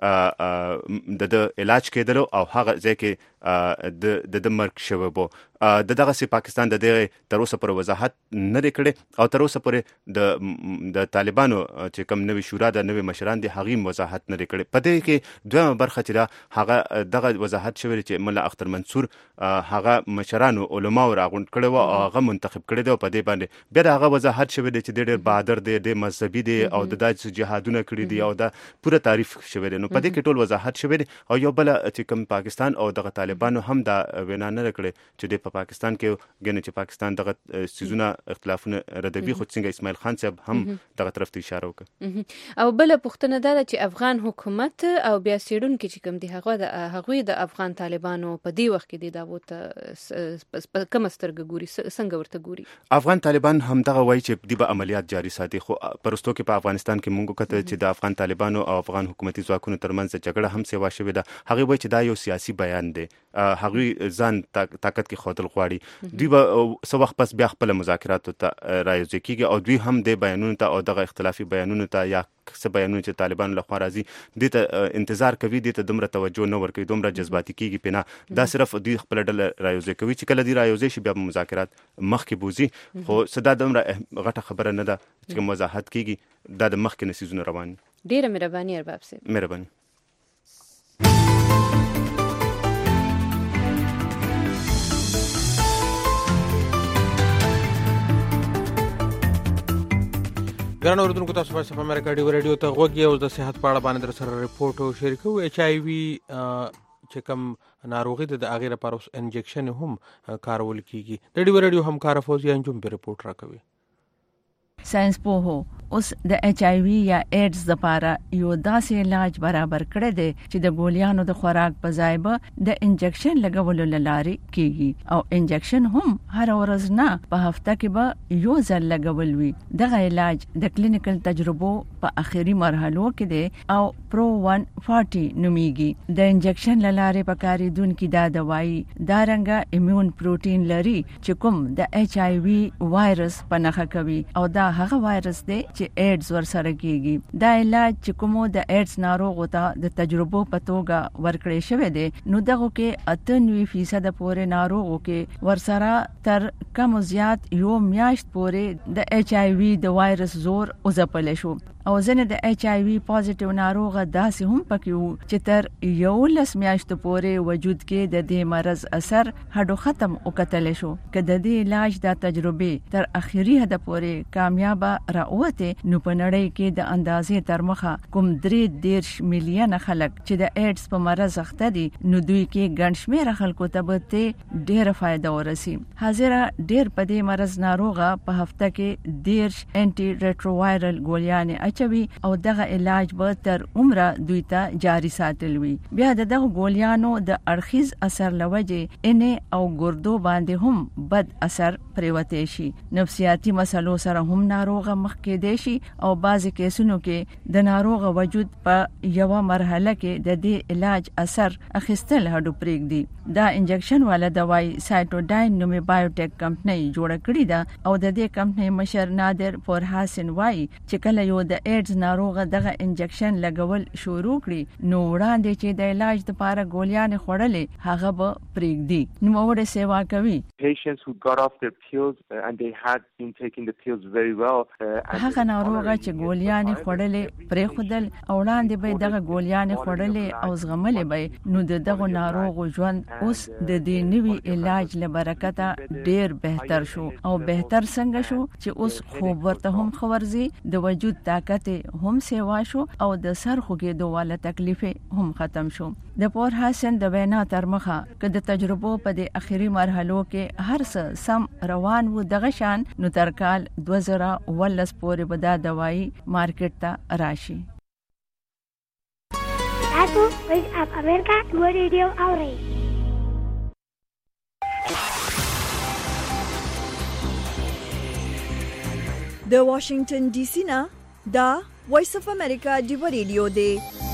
کې د د علاج کېدلو او هغه ځای کې د د مرګ شوی بو. د دغسې پاکستان د دغې تر اوسه پورې وضاحت نه دی کړی او تر اوسه پورې د د طالبانو چې کوم نوي شورا د نوي مشران دي هغې هم وضاحت نه دی کړی. په دې کې دویمه برخه چې ده هغه دغه وضاحت شوی دی چې مولا اختر منصور هغه مشرانو علماو راغونډ کړی و او هغه منتخب کړی دی او په دې باندې بیا د هغه وضاحت شوی دی چې دی ډېر بهادر دی ډېر مذهبي دی او د داسې جهادونه کړي دي او دا پوره تعریف شوی دی. نو په دې کې ټول وضاحت شوی دی او یو بله چې کوم پاکستان او دغه طالبانو هم دا وینا نه ده کړې چې دی په پاکستان کې ګنې چې پاکستان دغه څیزونه اختلافونه ردوي خو څنګه اسماعیل خان صاحب هم دغه طرف ته اشاره وکړه. او بله پوښتنه دا ده چې افغان حکومت او بیا څېړونکي چې کوم دي هغه هغوی د افغان طالبانو په دې وخت کې دي دعوو ته په کومه سترګه ګوري څنګه ورته ګوري؟ افغان طالبان همدغه وایي چې دوی به عملیات جاري ساتي خو په وروستو کې په افغانستان کې موږ وکتل چې د افغان طالبانو او افغان حکومتي ځواکونو ترمنځ جګړه هم سیوا شوې ده. هغوی وایي چې دا یو سیاسي بیان دی هغوی ځان طاقت کې ښودل غواړي. دوی به څه وخت پس بیا خپله مذاکراتو ته رايوځای کېږي او دوی هم دې بیانونو ته او دغه اختلافي بیانونو ته یا څه بیانونه چې طالبانو لخوا راځي دې ته انتظار کوي دې ته دومره توجه نه ورکوي دومره جذباتي کېږي پې نه. دا صرف دوی خپله ډله رايوځای کوي چې کله دوی رايوځای شي بیا به مذاکرات مخکې بوځي خو څه دا دومره غټه خبره نه ده چې وضاحت کېږي دا د مخکې نه څیزونه روان دي. ډېره مهرباني ارباب صاحب. مهرباني. ګرانو اوریدونکو تاسو په صفه امریکا ډیو رادیو ته غوږ یې اوس د صحت په اړه باندې در سره ریپورټ او شریکو. ایچ آی وي چې کوم ناروغي ده د هغې لپاره اوس انجکشن هم کارول کیږي. د ډیو رادیو همکاره فوزیه انجم په ریپورټ راکوي. ساينس پوهو اوس د ایچ آی وی یا ایډز لپاره یو داسې علاج برابر کړی دی چې د ګولیانو د خوراک په ځای به د انجکشن لګولو لارې کیږي او انجکشن هم هر ورځ نه په هفته کې به یو ځل لګول وي. دغه علاج د کلینیکل تجربو په اخري مرحلو کې دی او پرو ونه چالیس نومیږي. د انجکشن لارې په کاریدونکو دا دوايي دا رنګه ایمیون پروتین لري چې کوم د ایچ آی وی وایرس په نښه کوي او دا هغه وایرس دی چې ایډز ورسره کیږي. دا علاج چې کومو د ایډز ناروغو ته د تجربو په توګه ورکړی شوی دی نو دغه کې اته نوي فیصد پورې ناروغو کې ورسره تر کم زیات یو میاشت پورې د ایچ آی وی د وایرس زور وځپل شو او ځنې د ایچ آی وی پازیټیو ناروغه داسې هم پکې وو چې تر یولس میاشتو پورې وجود کې د دې مرض اثر هډو ختم وکتل شو. که د دې علاج د تجربې تر اخري حد پورې کامیاب راوته نو په نړۍ کې د اندازې تر مخه کوم درې دیرش میلیونه خلک چې د ایډز په مرض اخته دي نو دوی کې ګڼ شمېره خلکو ته به ډېره فایده ورسي. حاضره ډېر په دې مرض ناروغه په هفته کې دیرش انټي ریټرووایرل ګولیانې چوي او دغه علاج به تر عمره دوی ته جاری ساتل وي. بیا دغه ګولیانو د اړخیز اثر لوجه ان او ګردو باندې هم بد اثر پریوته شي. نفسیاتی مسلو سره هم ناروغه مخ کې دی شي او بعضی کیسونو کې د ناروغه وجود په یو مرحله کې د دې علاج اثر اخیستل هډو پرېږدي. دا انجکشن والا دوايي سایټوډاین نومي بایوټیک کمپنۍ جوړه کړې ده او د دې کمپنۍ مشر نادر فورحسن وايي چې کله یو د ایډز ناروغه دغه انجکشن لګول شروع کړي نو وړاندې چې د علاج لپاره ګولیان خوړلې هغه به پرېږدي نو وړه سیوا کوي. Patients who got off their pills uh, and they had been taking the pills very well. هغه ناروغه چې ګولیان خوړلې پرېښودل او وړاندې به دغه ګولیان خوړلې او زغملې به نو د دغه ناروغ ژوند اوس د دې نوي علاج لبرکته ډیر بهتر شو او بهتر څنګه شو چې اوس خوب ورته هم خورزي د وجود طاقت هم سیوا شو او د سر خوږېدو والا تکلیف هم ختم شو. د پور حسن د وینا تر مخه که د تجربو په د اخیری مرحلو کې هر څه سم روان وو دغه شان نو تر کال دوه زره ولس پورې به دا دوايي مارکیټ ته راشي. تاسو وایس اپ امریکا دوه ریډیو اورئ. د واشنگټن ډي سي نه دا وایس اف امریکا دوه ریډیو دی.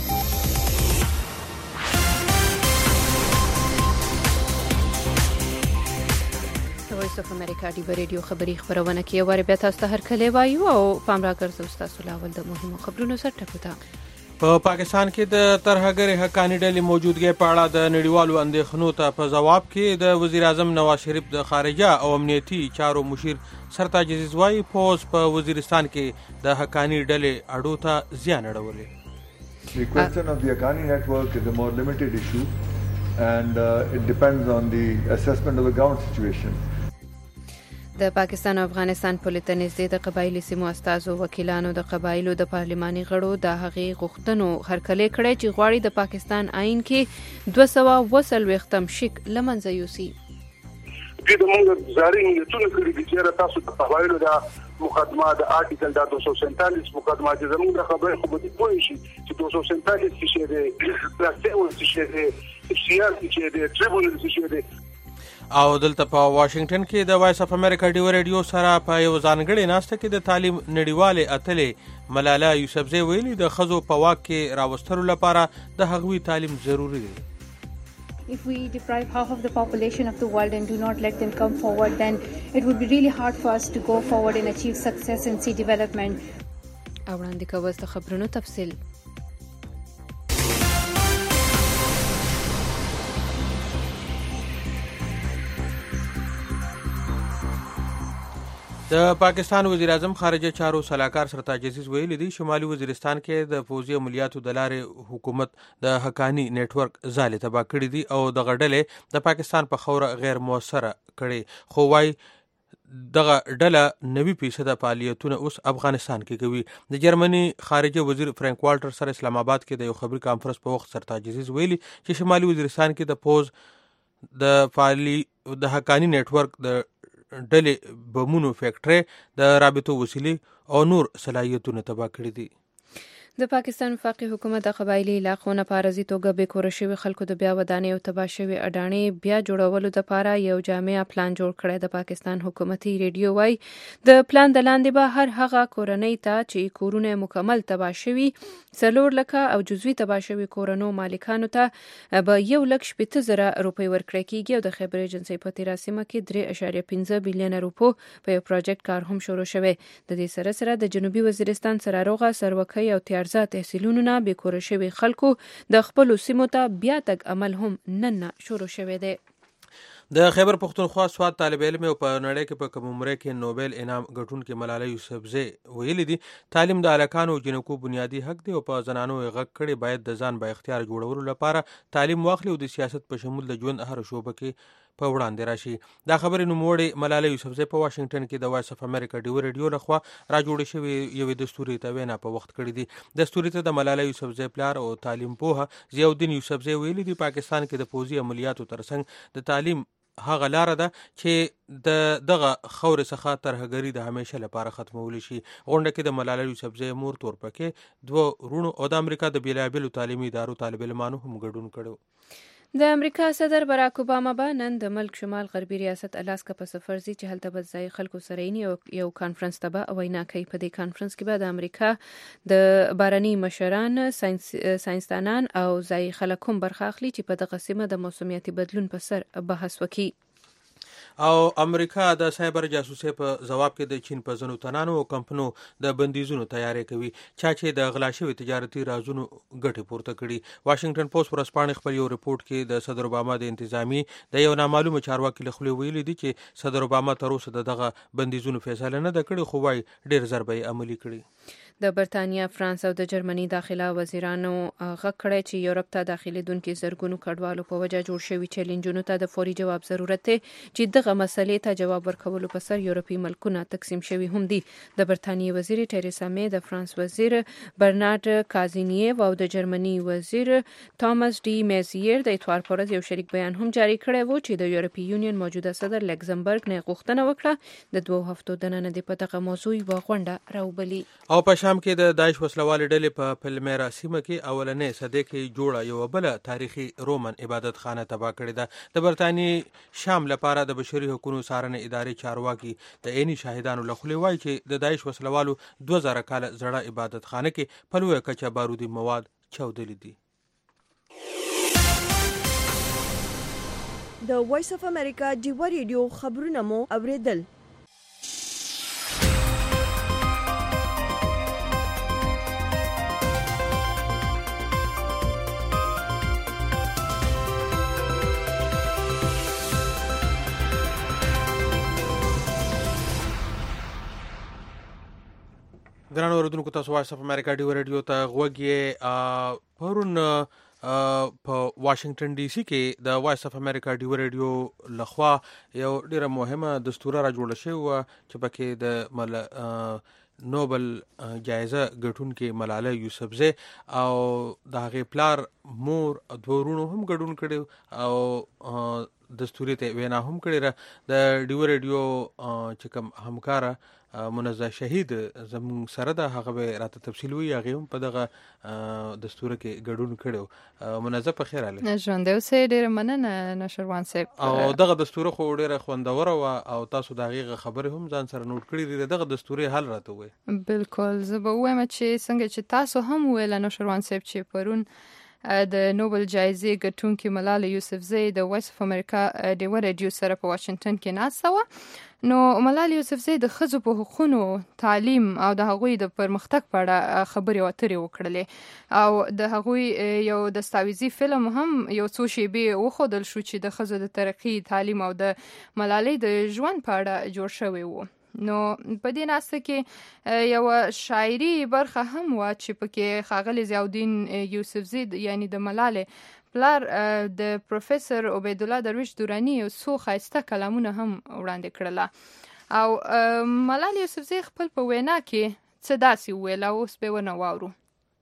وایس اف امریکا دی ریډیو خبری خبرونه کې واره بیا تاسو ته هر کله وایو او پام را ګرځو تاسو لاول د مهمو خبرونو سره ټکوتا. په پاکستان کې د ترهګر حقانی ډلې موجودګي په اړه د نړیوالو اندېښنو ته په جواب کې د وزیر اعظم نواز شریف د خارجه او امنیتي چارو مشیر سرتاج عزیز وايي پوز په وزیرستان کې د حقانی ډلې اډو ته زیان اړولې. The question of the Haqqani network is a more limited issue and uh, it depends on the assessment of the ground situation. د پاکستان او افغانستان په لټنځ د قبایلی سیمو استازو وکیلانو د قبایلو د پارلماني غړو د هغې غوښتنو هرکلې کړې چې غواړي د پاکستان آئین کې دوه سوه اووه څلوېښتم شک له منځه یوسي. د موږ زاري نیتونه کړي دي چې تاسو د قبایلو د مقدمه د آرټیکل د دوه سوه سینتالیس مقدمه چې زموږ د خبرې خو به پوه شي چې دوه سوه سینتالیس چې د پلاستیک چې د سیاسي چې د ټریبونل چې د او دلته په واشنگټن کې د وایس اف امریکا ډیو ریډیو سره په یو ځانګړي ناسته کې د تعلیم نړیواله اتلې ملاله یوسفزۍ ویلي د خزو په واک کې راوستلو لپاره د هغوی تعلیم ضروری دی. If we deprive half of the population of the world and do not let them come forward, then it would be really hard for us to go forward and achieve success and see development. او وړاندې کوو د خبرونو تفصیل. د پاکستان وزیر اعظم خارجه چارو سلاکار سرتاج عزیز ویلي دی شمالي وزیرستان کې د پوځي عملیاتو د لارې حکومت د حقانی نیټ ورک ځالې تباه کړي دي او د غډلې د پاکستان په خوره غیر موثره کړي خو وايي دغه ډله نوي فیصد فعالیتونه اوس افغانستان کې کوي. د جرمني خارجه وزیر فرانک والټر سره اسلام آباد کې د یو خبري کانفرنس په وخت سرتاج عزیز ویلي چې شمالي وزیرستان کې د پوز د فعالی د حقانی نیټ ورک د ډلې بمونو فیکټري د رابطو وسیلې او نور صلاحیتونه تباه کړي دي. د پاکستان وفاقي حکومت د قبایلی علاقو نه په عارضي توګه بې کوره شوي خلکو د بیا ودانۍ او تباه شوي اډانې بیا جوړولو دپاره یو جامع پلان جوړ کړی. د پاکستان حکومتي ریډیو وایي د پلان د لاندې به هر هغه کورنۍ ته چې کورونه مکمل تباه شوي څلور لکه او جزوي تباه شوي کورنو مالکانو ته به یو لک شپېته زره روپۍ ورکړی کېږي او د خیبر ایجنسۍ په تېره سیمه کې درې اعشاریه پنځه بیلیونه روپو په یو پروجیکټ کار هم شروع شوی. د دې سره سره د جنوبي وزیرستان سراروغه سروکۍ او تیارزا تحصیلونو نه بې کوره شوي خلکو د خپلو سیمو ته بیا تګ عمل هم نن نه شروع شوی دی. د خیبر پښتونخوا سواد طالب علم او په نړۍ کې په کوم عمره کې نوبل انعام ګټونکې ملاله یوسفزۍ ویلي دي تعلیم د هلکانو او جنکو بنیادي حق دی او په زنانو یې غږ کړي باید د ځان با اختیار جوړولو لپاره تعلیم واخلي او د سیاست په شمول د ژوند هر شوبه کې په وړاندې راشي. دا خبرې نوموړې ملاله یوسفزۍ په واشنگټن کې د وایس اف امریکا ډیو ریډیو لخوا را جوړې شوې یوې دستوري ته وینا په وخت کړې دي. دستوري ته د ملاله یوسفزۍ پلار او تعلیم پوهه ضیاءالدین یوسفزۍ ویلي دي پاکستان کې د پوځي عملیاتو ترڅنګ د تعلیم هغه لاره ده چې د دغه خورې څخه ترهګري د همیشه لپاره ختمولی شي. غونډه کې د ملاله یوسفزۍ مور تورپکې دوه وروڼو او د امریکا د بیلابیلو تعلیمي ادارو طالب علمانو هم ګډون کړو. د امریکا صدر براک اوباما به نن د ملک شمال غربي ریاست الاسکا په سفر ځي چې هلته به ځای خلکو سره یې یو کانفرنس ته به وینا کوي. په دې کانفرنس کې به د امریکا د بارني مشران ساینسدانان او ځای خلک هم برخه اخلي چې په دغه سیمه د موسمیاتي بدلون په سر بحث وکړي. او امریکا د سایبر جاسوسي په جواب کې د چین په ځینو تنانو او کمپنو د بندیزونو تیاری کوي چا چې د غلا شوي تجارتي رازونو ګټه پورته کړي. واشنگټن پوسټ ورځپاڼې خپل یو ریپورت کې د صدر اوباما د انتظامی د یو نامعلومه چارواکي له خولې ویلي دي چې صدر اوباما تر اوسه دغه بندیزونو فیصله نه ده کړې خو وايي ډېر ژر به یې عملي کړي. د برتانیا، فرانس او د جرمني داخله وزیرانو غږ کړی چې یورپ ته داخليدونکو زرګونو کډوالو په وجه جوړ شوي چیلنجونو ته د فوري جواب ضرورت دی چې دغه مسلې ته جواب ورکولو په سر یورپي ملکونه تقسیم شوي هم دي. د برتانیې وزیر ټریسا مې، د فرانس وزیر برنارد کازینیو او د جرمني وزیر توماس ډي میزیر د اتوار پر ورځ یو شریک بیان هم جاری کړی و چې د یورپي یونین موجوده صدر لکزمبرګ نه غوښتنه وکړه د دوه هفتو دننه د په دغه موضوع یوه غونډه راوبلي. او په شام کې د داعش وسلوال ډلې په پلمیرا سیمه کې اولنې صدې کې جوړه یو بل تاریخي رومن عبادت خانه تباه کړې ده. د برتانیې شام لپاره د بشري حقوقو څارنې ادارې چارواکي د عیني شاهدانو له خولې وایي چې د داعش وسلوالو دوه زره کاله زړه عبادت خانه کې په لویه کچه بارودي مواد چاودلي دي. د وایس اف امریکا ډیوا ریډیو خبرونه مو اوریدل. ګرانو اوریدونکو تاسو وایس اف امریکا ډیوا ریډیو ته غوږ یې. پرون په واشنگټن ډي سي کې د وایس اف امریکا ډیوا ریډیو لخوا یو ډیره مهمه دستوره را جوړه شوې وه چې پکې د مل نوبل جایزه ګټونکې ملاله یوسفزۍ او د هغې پلار مور دوه ورونو هم ګډون کړی او دستوري ته وینا هم کړې ده. د ډیوا ریډیو چې کوم همکاره منزه شهید زمون سره ده هغه به راته تفصیل وی هغه هم په دغه دستور کې ګډون کړو. منزه په خیر اله ژوند اوسه ډیر مننه نشروان صاحب. او دغه دستور خو ډیره خوندور او تاسو دغه خبره هم ځان سره نوٹ کړی دی. دغه دستور حل راته وي. بالکل زه به وایم چې څنګه چې تاسو هم ویل نشروان صاحب چې پرون د نوبل جایزې ګټونکې ملاله یوسفزۍ د وایس اف امریکا ډیوا ریډیو سره په واشنگټن کې ناسته وه. نو ملاله یوسفزۍ د ښځو په حقوقو، تعلیم او د هغوی د پرمختګ په اړه خبرې اترې وکړلې او د هغوی یو دستاویزي فلم هم یو څو شیبې وښودل شو چې د ښځو د ترقي، تعلیم او د ملالۍ د ژوند په اړه جوړ شوی و. نو په دې ناسته کې یو شاعري برخه هم و چې پکې ښاغلي ضیاءالدین یوسفزۍ یعنی د ملالۍ پلار د پروفیسور عبیدالله درویش دورانی یو څو ښایسته کلامونه هم وړاندې کړله او ملالۍ یوسفزۍ خپل په وینا کې څه داسې وویل او اوس به ونه واورو.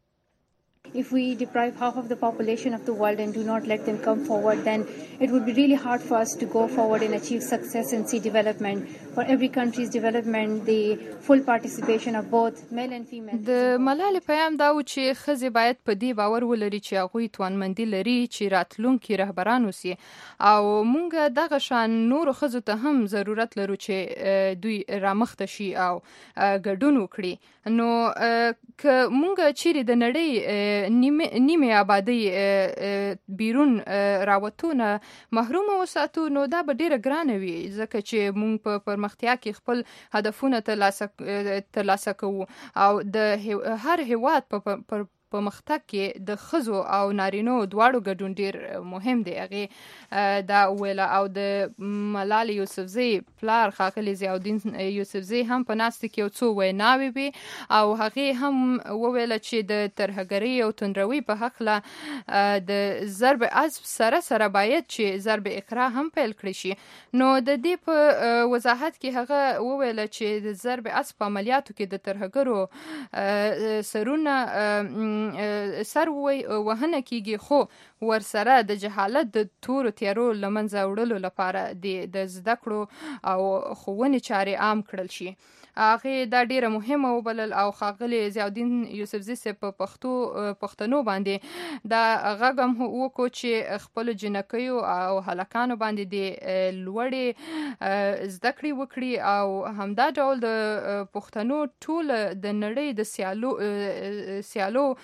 If we deprive half of the population of the world and do not let them come forward, then it would be really hard for us to go forward and achieve success and see development. For every country's development, the full participation of both male and female. د ملالۍ پیغام دا و چې ښځې باید په دې باور ولري چې هغوی توانمندي لري چې راتلونکي رهبران اوسي او مونږ دغه شان نورو ښځو ته هم ضرورت لرو چې دوی رامخته شي او ګډون وکړي. نو که مونږ چیرې د نړۍ نیمه نیمه آبادی بیرون راوتونه محروم وساتو نو دا به ډیره ګرانه وي ځکه چې مونږ په پرمختیا کې خپل هدفونه ترلاسه ترلاسه کوو او د هر هیواد په په مختګ کې د ښځو او نارینو دواړو ګډون ډیر مهم دی. هغې دا ویله او د ملالۍ یوسفزۍ پلار ښاغلي ضیاءالدین یوسفزۍ هم په ناسته کې یو څو ویناوې وې او هغې هم وویله چې د ترهګرۍ او توندروي په هکله د ضرب عصب سره سره باید چې ضرب اقرا هم پیل کړی شي. نو د دې په وضاحت کې هغه وویله چې د ضرب عصب په عملیاتو کې د ترهګرو سرونه سر وهنه کیږي خو ورسره د جهالت د تورو تیارو لمنځه وړلو لپاره د زده کړو او ښوونې چارې عام کړل شي. هغه دا ډیره مهمه وبلل او ښاغلي ضیاءالدین یوسفزۍ صاحب په پښتو پښتنو باندې دا غږ هم وکړو چې خپل جنکیو او هلکانو باندې د لوړې زده کړې وکړي او همدا ډول د پښتنو ټول د نړۍ د سیالو سیالو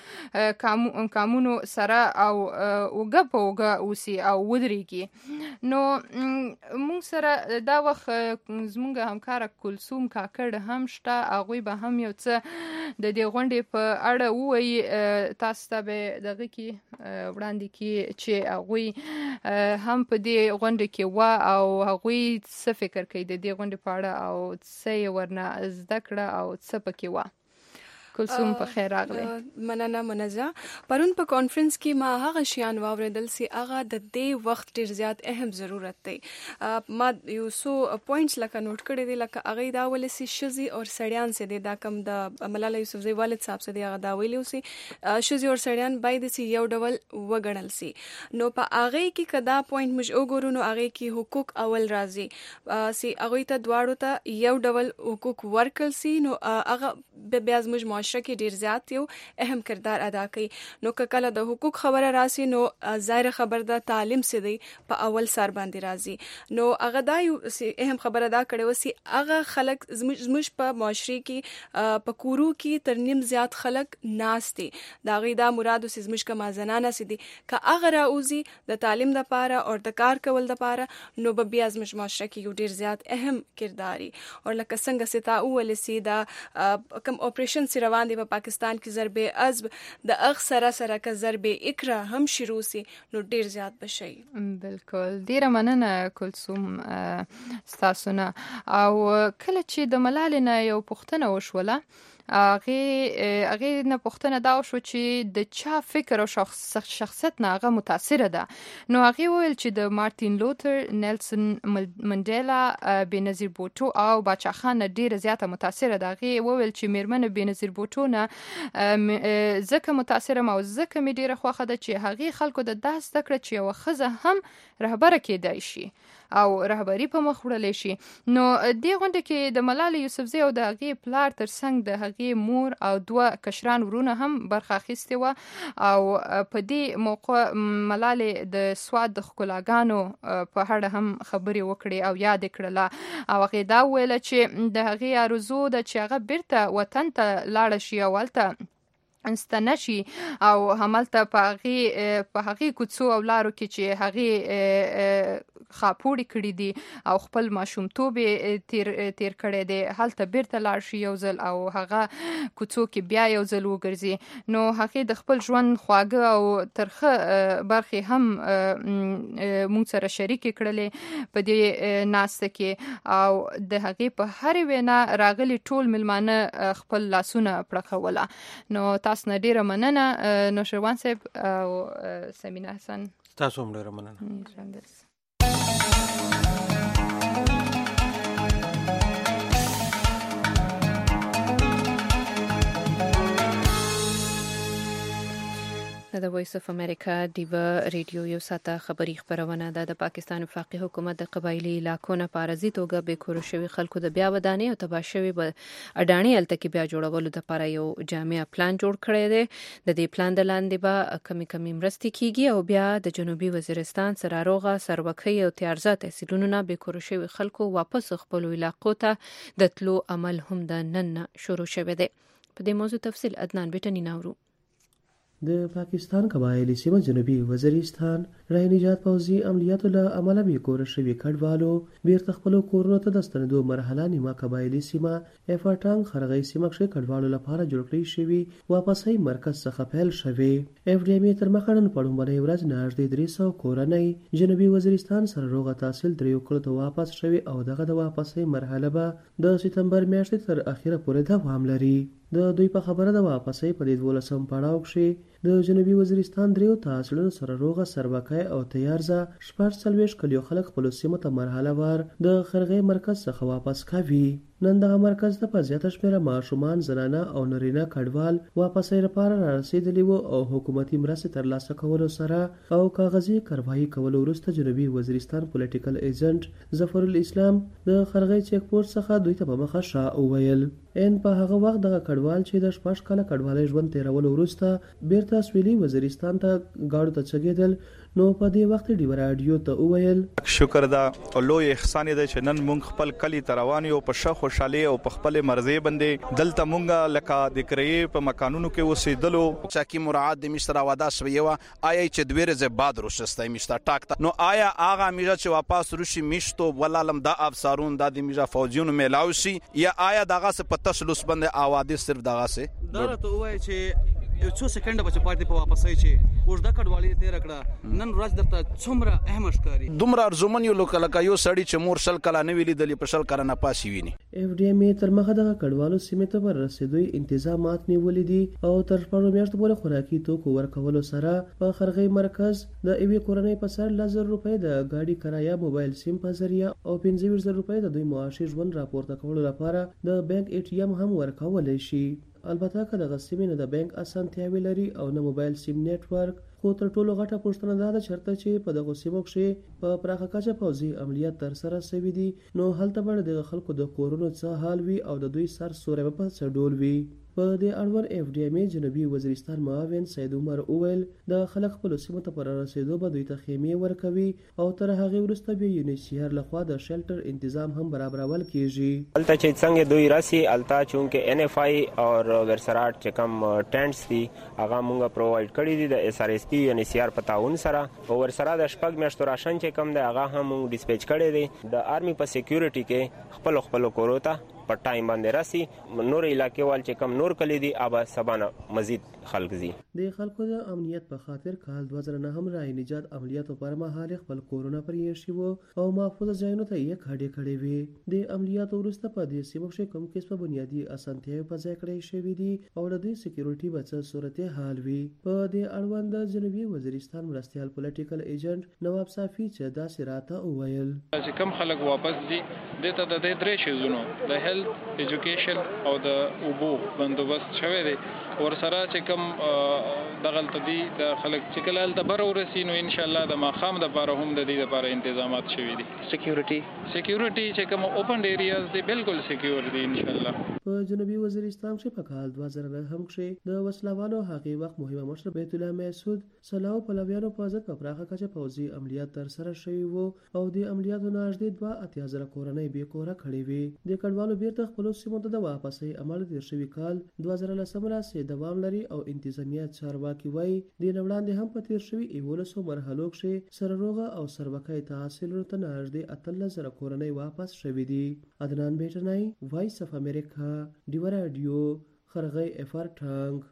کامونو سره او اوګه په اوګه اوسي او ودرېږي. نو موږ سره دا وخت زموږ همکاره کلثوم کاکړ هم شته، هغوی به هم یو څه د دې غونډې په اړه ووایي. تاسو ته به دغه کې وړاندې کې چې هغوی هم په دې غونډه کې و او هغوی څه فکر کوي د دې غونډې په اړه او څه یې ورنه زده کړه او څه پکې و. کلثوم په خیر راغلی. مننه منزه. پرون په کانفرنس کې ما هغه شیان واوریدل چې هغه د دې وخت ډیر زیات اهم ضرورت دی. ما یو څو پوینټس لکه نوٹ کړی دي، لکه هغه دا ولې چې شذي او سړیان سي دي، دا کم د ملاله یوسفزۍ والد صاحب سي دي، هغه دا ویلو سي شذي او سړیان باید سي یو ډول وګڼل سي. نو په هغه کې کدا پوینټ مش وګورو نو هغه کې حقوق اول راځي سي هغه ته دواړو ته یو ډول حقوق ورکل سي. نو هغه بیا زموږ کې ډیر زیات یو اهم کردار ادا کوي. نو کله د حقوق خبره راسي نو ظاهر خبر ده تعلیم سي دی په اول سر باندې راځي. نو هغه دا یو اهم خبره دا کړي وسی هغه خلک زموږ په معاشري کې په کورو کې تر نیم زیات خلک ناس دي. دا غي دا مراد وسی زموږ کما زنانه سي دي ک هغه راوزي د تعلیم د پاره او د کار کول د پاره نو به بیا زموږ معاشره کې یو ډیر زیات اهم کرداري. او لکه څنګه ستا اول سي دا کم اپریشن سي روان دی په پاکستان کې ضربه عزب د اغ سره سره ک ضربه اکرا هم شروع سي نو ډیر زیات بشي. بالکل. ډیر مننه کلثوم ستاسو نه. او کله چې د ملال نه یو پوښتنه وشوله هغه هغه نه پوښتنه دا شو چې د چا فکر او شخصیت نه هغه متاثره ده. نو هغه ویل چې د مارتین لوتر، نیلسن منډیلا، بېنظیر بوټو او باچا خان ډیره زیاته متاثره ده. هغه ویل چې میرمن بېنظیر بوټو نه زکه متاثره ما او زکه می ډیره خوخه ده چې هغه خلکو د داس تکړه چې یو خزه هم رهبر کېدای شي او رهبری په مخ وړل شي. نو دې غونډه کې د ملال یوسفزۍ او د هغې پلار ترڅنګ د هغې مور او دوه کشران ورونه هم برخه اخیستې وه. او په دې موقع ملالې د سوات د ښکلاګانو په اړه هم خبرې وکړې او یاد یې کړله. او هغې دا وویله چې د هغې آرزو ده چې هغه بیرته وطن ته لاړه شي او هلته انستنه شي او همالته په هغې په هغې کوڅو او لارو کې چې هغې خاپوړې کړي دي او خپل ماشومتوب تیر تیر کړی دی هلته بیرته لاړ شي یو ځل او هغه کوڅو کې بیا یو ځل وګرځي. نو هغې د خپل ژوند خواږه او ترخه برخې هم موږ سره شریکې کړلې په دې ناسته کې. او د هغې په هرې وینا راغلي ټول مېلمانه خپل لاسونه پړقوله. نو تاسو نه ډیره مننه نوشروان صاحب او سمینا حسن. تاسو هم ډیره مننه. د وایس اف امریکا دیو ریډیو یو ساته خبری خبرونه ده. د پاکستان وفاقي حکومت د قبایلی علاقو نه پارزي توګه به کور شوی خلکو د بیا ودانې او تباہ شوی به اډانی الته کې بیا جوړولو د لپاره یو جامع پلان جوړ کړی دی. د دې پلان د لاندې به کمی کمی مرستې کیږي او بیا د جنوبي وزیرستان سره روغه سروکۍ او تیارزه تحصیلونو نه به کور شوی خلکو واپس خپل علاقو ته د تلو عمل هم د نن شروع شوی دی. په دې موضوع تفصیل عدنان بیٹنی ناورو. د پاکستان قبایلی سیمه جنوبي وزیرستان رای نجات پوځي عملیاتو له امله به کور شوی کډوالو بیرته خپل کورونو ته د ستنېدو مرحله نیمه قبایلی سیمه افاټنګ خرغی سیمه کې کډوالو لپاره جوړ کړی شوی واپسي مرکز څخه پیل شوی. اف ډي ام تر مخړن پړومبنۍ ورځ نږدې درې سوه کورنۍ جنوبي وزیرستان سره روغه تحصیل دریو کړو ته واپس شوی او دغه د واپسي مرحله به د سپتمبر میاشتې تر اخیره پورې دوام لري. د دوی په خبره د واپسي په دې دولسم پړاو کې د جنوبي وزیرستان دریو تحصیلونو سره روغه سروکۍ او تیارزه شپږ څلوېښت کلیو خلک خپلو سیمو ته مرحله وار د خرغې مرکز څخه واپس کوي. نن دغه مرکز ته په زیاته شمېره ماشومان، زنانه او نارینه کډوال واپسۍ لپاره رارسېدلي وو او حکومتي مرستې ترلاسه کولو سره او کاغذي کارواهي کولو وروسته جنوبي وزیرستان پولیټیکل ایجنټ ظفر الاسلام د خرغې چیک پوسټ څخه دوی ته په مخه شا وویل. ان په هغه وخت دغه کډوال چې د شپږ کاله کډوالۍ ژوند تیرولو وروسته بیرته وروسته سویلي وزیرستان ته گاډو ته چګېدل نو په دې وخت ډیو رادیو ته وویل شکر دا لوی احسان دی چې نن مونږ خپل کلی تروان یو په ښه خوشحالي او په خپل مرزي باندې دلته مونږه لکه د کرې په مکانونو کې اوسېدلو چاکی مراعات د مشترا وادا سویوا آیا چې دوی رز بعد روشسته مشتا ټاکتا نو آیا هغه میجا چې واپس روشي مشتو ولالم دا افسرون د میجا فوجیونو میلاوشي یا آیا دغه څه په تسلس باندې اواده صرف دغه څه دا ته وای چې یو څو سکند بچ پاتې په واپس ای چې اوس د کډوالۍ تیر کړه نن ورځ درته څومره اهم ښکاری دومره ارزومن یو لوکل کایو سړی چې مور شل کلا نه ویلي د پښل کرنه پاسي ویني اف ډی ام تر مخه د کډوالو سیمې ته پر رسیدوي انتظامات نیولې دي او تر شپږ میاشتو پورې خوراکي توکو ورکولو سره په خرغې مرکز د ایوي کورنۍ په سر لزر روپۍ د گاډي کرایه موبایل سیم په ذریعہ او پنځه ویشت زره روپۍ د دوی معاشي ژوند راپورته کولو لپاره د بانک ای ټي ام هم ورکولای شي البته که د غسیمې نه د بانک اسانتیاوي لري او نه موبایل سیم نیټورک خو تر ټولو غټه پوښتنه دا ده چېرته چې په دغو سیمو کښې په پراخه کچه پوځي عملیات ترسره شوي دي نو هلته به د خلکو د کورونو څه حال وي او د دوی سر سوری به په څه ډول وي په دې اړوند اف ډي ام جنوبي وزیرستان معاون سید عمر اویل د خلک خپلو سیمو ته پر رسېدو به دوی ته خیمې ورکوي او تر هغې وروسته بیا یونیسیار لخوا د شیلټر انتظام هم برابرول کیږي هلته چې څنګه دوی راسي هلته چونکې ان اف آی او ورسراټ چې کوم ټینټس دي هغه مونږ پرووایډ کړي دي د اس ار اس پی یونیسیار په تعاون سره او ورسره د شپږ میاشتو راشن چې کوم دی هغه هم مونږ ډسپیچ کړی دی د آرمي په سکیورټي کې خپلو خپلو کورو ته په ټایم باندې راسي نور علاقې وال چې کم نور کلی دي ابا سبانه مزید خلق زی د خلکو د امنیت په خاطر کال دوه زره نه هم رای نجات عملیاتو پر مهال خپل کورونه پرې شي او محفوظ ځایونو ته یې کډې کړې وي د عملیاتو وروسته په دې سیمو کې کوم کیسه په بنیادی اسانتیاوي په ځای کړې شوې دي او د دې سکیورټي بچ صورت حال وي په دې اړوند د جنوبي وزیرستان مرستيال پولیټیکل ایجنټ نواب صافي چې دا سراته وویل چې کم خلک واپس دي دته د دې درې شیزونو د هیلث ایجوکیشن او د اوبو بندوبست شوی دی ورسره چې کوم دغلت دي د خلک چې کله د بر ورسی نو ان شاء الله د ماقام د لپاره هم د دې لپاره تنظیمات شوي دي سکیورټي سکیورټي چې کوم اوپن ایریاز دي بالکل سکیور دي ان شاء الله په جنوبي وزیرستان کې په کال دوه زره هم کې د وسلوالو هغې وخت مهمه مشر بیت الله محسود سلاو پلویانو په ضد په پراخه کچه پوځي عملیات ترسره شوي وو او د عملیاتو نه نږدې دوه اتیا زره کورنۍ بې کوره کړې وې د کډوالو بیرته خپلو سیمو ته د واپسۍ عمل تېر شوي کال دوه زره لسم راسې دوام لري او انتظامیه چارواکي وایي د نه وړاندې هم په تېر شوي یولسو مرحلو کښې سرروغه او سروکۍ تحصیلونو ته نږدې اتلس زره کورنۍ واپس شوي دي عدنان بیټنی وایس اف امریکا ډیوه راډیو خرغۍ افر ټانګ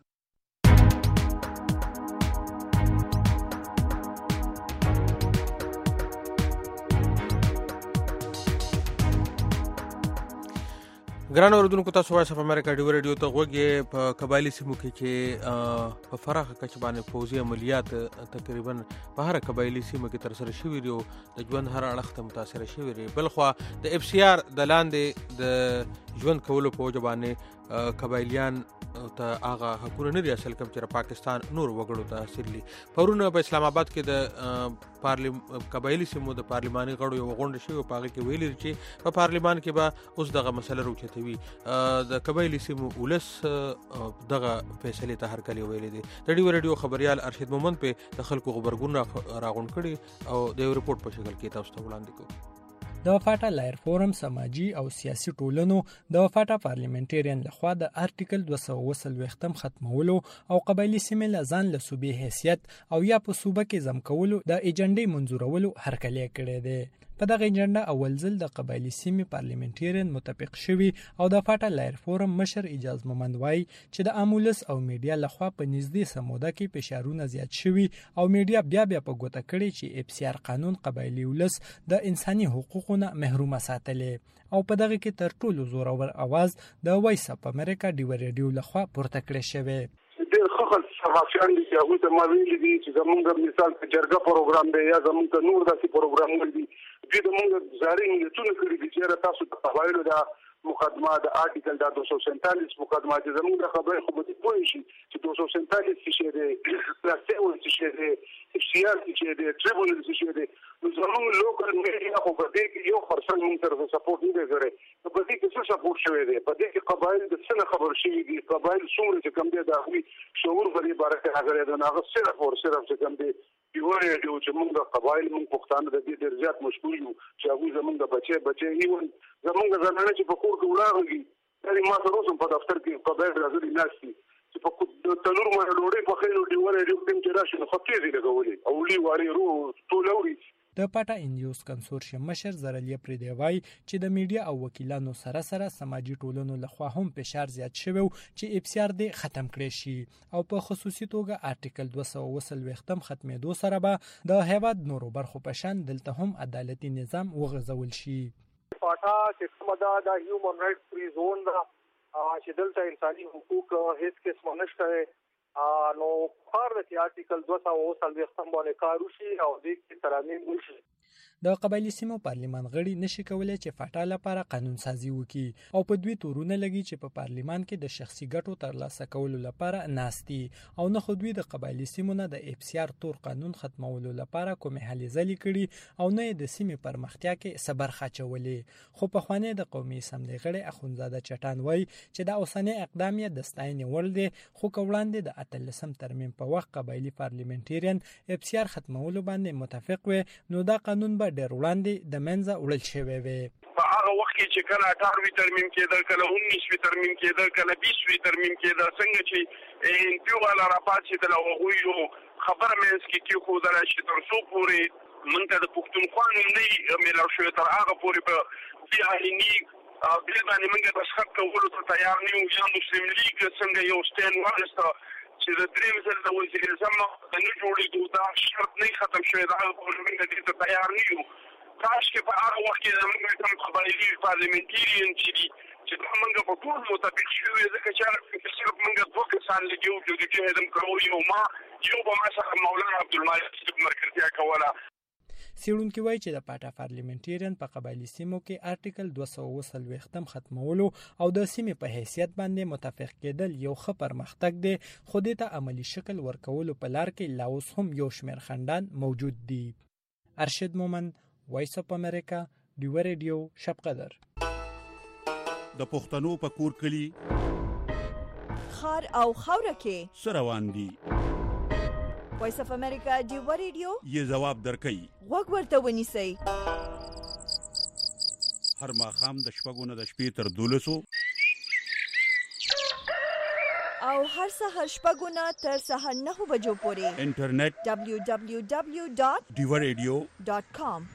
ګران اوردونکو تاسو وایس اف امریکا ډیو ریډیو ته غوږی په قبایلی سیمو کې چې په فراخه کچه باندې پوځي عملیات تقریبا په هر قبایلی سیمه کې ترسره شوي دي او د ژوند هر اړخ ته متاثر شوي دي بلخوا د اف سی آر د لاندې د ژوند کولو په وجه باندې قبایلیان ته هغه حقونه نه دي حاصل کوم چې پاکستان نور وګړو ته حاصل دي پرونه په اسلام آباد کې د پارلمان قبایلی سیمو د پارلماني غړو یو غونډه شوې په هغه کې ویلي چې په پارلمان کې به اوس دغه مسله راوچتوي د قبایلی سیمو ولس دغه فیصلې ته هرکلی ویلي دي د ډیو ریډیو خبريال ارشد مومند په د خلکو خبرګون راغونډ کړي او د یو ریپورت په شکل کې تاسو ته وړاندې کوو د وفاټا لایر فورم سماجی او سیاسي ټولنو د وفاټا پارلیمنټریان لخوا د ارټیکل دوه سوه اووه څلوېښتم ختمولو او قبایلی سیمې له ځان له صوبې حیثیت او یا په صوبه کې ضم کولو د ایجنډې منظورولو هرکلی کړی دی په دغه ایجنډا اول ځل د قبایلی سیمې پارلیمنټریان متفق شوي او د وفاټا لایر فورم مشر اجاز مومند وایي چې د امولس او میډیا لخوا په نږدې سموده کې فشارونه زیات شوي او میډیا بیا بیا په ګوته کړي چې اف سی آر قانون قبایلی ولس د انساني حقوقو محرومه ساتلې او په دغه کې تر ټولو زورور اواز د وایس اپ امریکا ډیو ریډیو لخوا پورته کړی شوی ډېر خلک صحافیان دي چې هغوی ته ما ویلي دي چې زمونږ مثال په جرګه پروګرام دی یا زمونږ ته نور داسې پروګرامونه دي دوی د مونږ زاري نیتونه کړي دي چې تاسو ته قبایلو دا مقدمه د آرټیکل دا دوه سوه سینتالیس مقدمه چې زمونږ د خبرې خو به دې پوه شي چې دوه سوه سینتالیس څه شی دی پلاسټیک څه شی دی اف سی آر څه شی دی ټریبونل څه شی دی نو زمونږ لوکل میډیا خو په دې کې یو پرسنټ مونږ سره سپورټ نه دی کړی نو په دې کې څه ټول سپورټ شوی دی. په دې کې قبایل د څه خبر شوي دي، قبایل څومره چې کوم دی د هغوی شعور په دې باره کې راغلی دی. نو هغه صرف او صرف چې کوم دی یو ریډیو چې موږ د قبایل موږ پښتانه د دې ډېر زیات مشغول یو چې هغوی زموږ د بچی بچی ایون زموږ زنانه چې په کور کې ولاړېږي دا ما سره اوس په دفتر کې قبایل راغلي ناست دي چې په تنور باندې ډوډۍ پخوي نو ډیوه ریډیو ټیم چې راشي نو خو تیزې لګولې او لي وارې رو ټول اوري. د پټا انډیوس کنسورشیم مشر زرلیه پرې وایي چې د میډیا او وکیلانو سره سره سماجی ټولنو لخوا هم فشار زیات شوی چې اف سی آر دی ختم کړي شي او په خصوصي توګه آرټیکل دوه سوه وسلويختم ختمېدو سره به د هیواد نورو برخو په شان دلته هم عدالتي نظام وغځول شي. پټا چې کومه دا د هیومن رائټس فری زون دا چې دلته انساني حقوق هیڅ قسم نشته نو کار د آرټیکل دوه سوه وسلويختم باندې کار وشي او د دې ترامیم وشي. د قبایلی سیمو پارلیمان غړي نشي کولای چې فاټا لپاره قانون سازي وکړي او په دوی تورونه لګي چې په پارلیمان کې د شخصي ګټو ترلاسه کولو لپاره ناستي او نه خو دوی د قبایلی سیمو نه د اف سی آر تور قانون ختمولو لپاره کومې هلې ځلې کړي او نه د سیمې پرمختیا کې صبر خاچولې. خو په خوانې د قومي اسمبلی غړي اخونزاده چټان وایي چې د اوسنۍ اقدام یې د ستاینې وړ دی خو کوړاندې د اتلسم ترمیم په وخت قبایلی پارلیمنټریان اف سی آر ختمولو باندې متفق وي نو دا قانون به ډېر وړاندې د منځه وړل شوی وي. په هغه وخت کې چې کله اټاروي ترمیم کېدل کله اونیسوي ترمیم کېدل کله بیسوي ترمیم کېدل څنګه چې انپیو والا راپاڅېدل او هغوی یو خبره منځ کې کېښودله چې تر څو پورې موږ ته د پښتونخوا نوم نه میلاو شوی تر هغه پورې به دې آئیني بل باندې موږ دستخط کولو ته تیار نه یو. یا مسلم لیګ څنګه یو سټین واخیسته چې د درېیم ځل د وزیر اعظم د نه جوړېدو دا شرط نه ختم شوی د هغه پورې موږ دې ته تیار نه یو. کاش کې په هغه وخت کې زموږ کوم قبایلي پارلیمنټریان چې دي چې موږ په ټول مطابق شوي ځکه چې صرف موږ دوه کسان لګیو چې د جهادم کوو یو ما یو به ما سره مولانا عبدالمالک صاحب مرکزیه کوله. څېړونکي وایي چې د پاټا پارلیمنټریان په قبایلي سیمو کې آرټیکل دوه سوه وسلويختم ختمولو او د سیمې په حیثیت باندې متفق کېدل یو ښه پرمختګ دی خو دې ته عملي شکل ورکولو په لار کې لا اوس هم یو شمېر خنډان موجود دي. ارشد مومند، وایس اف امریکا، ډیوه ریډیو، شب قدر. د پښتنو په کور کلی خار او خاوره کې سروان دي. وایس اف امریکا ډیوه ریډیو یې جواب درکوي. غوږ ورته ونیسئ. هر ماښام د شپږو نه د شپې تر دولسو او هر سهار شپږو نه تر سهار نهو بجو پورې انټرنیټ دبلیو دبلیو دبلیو ډاټ ډیوه ریډیو ډاټ کام.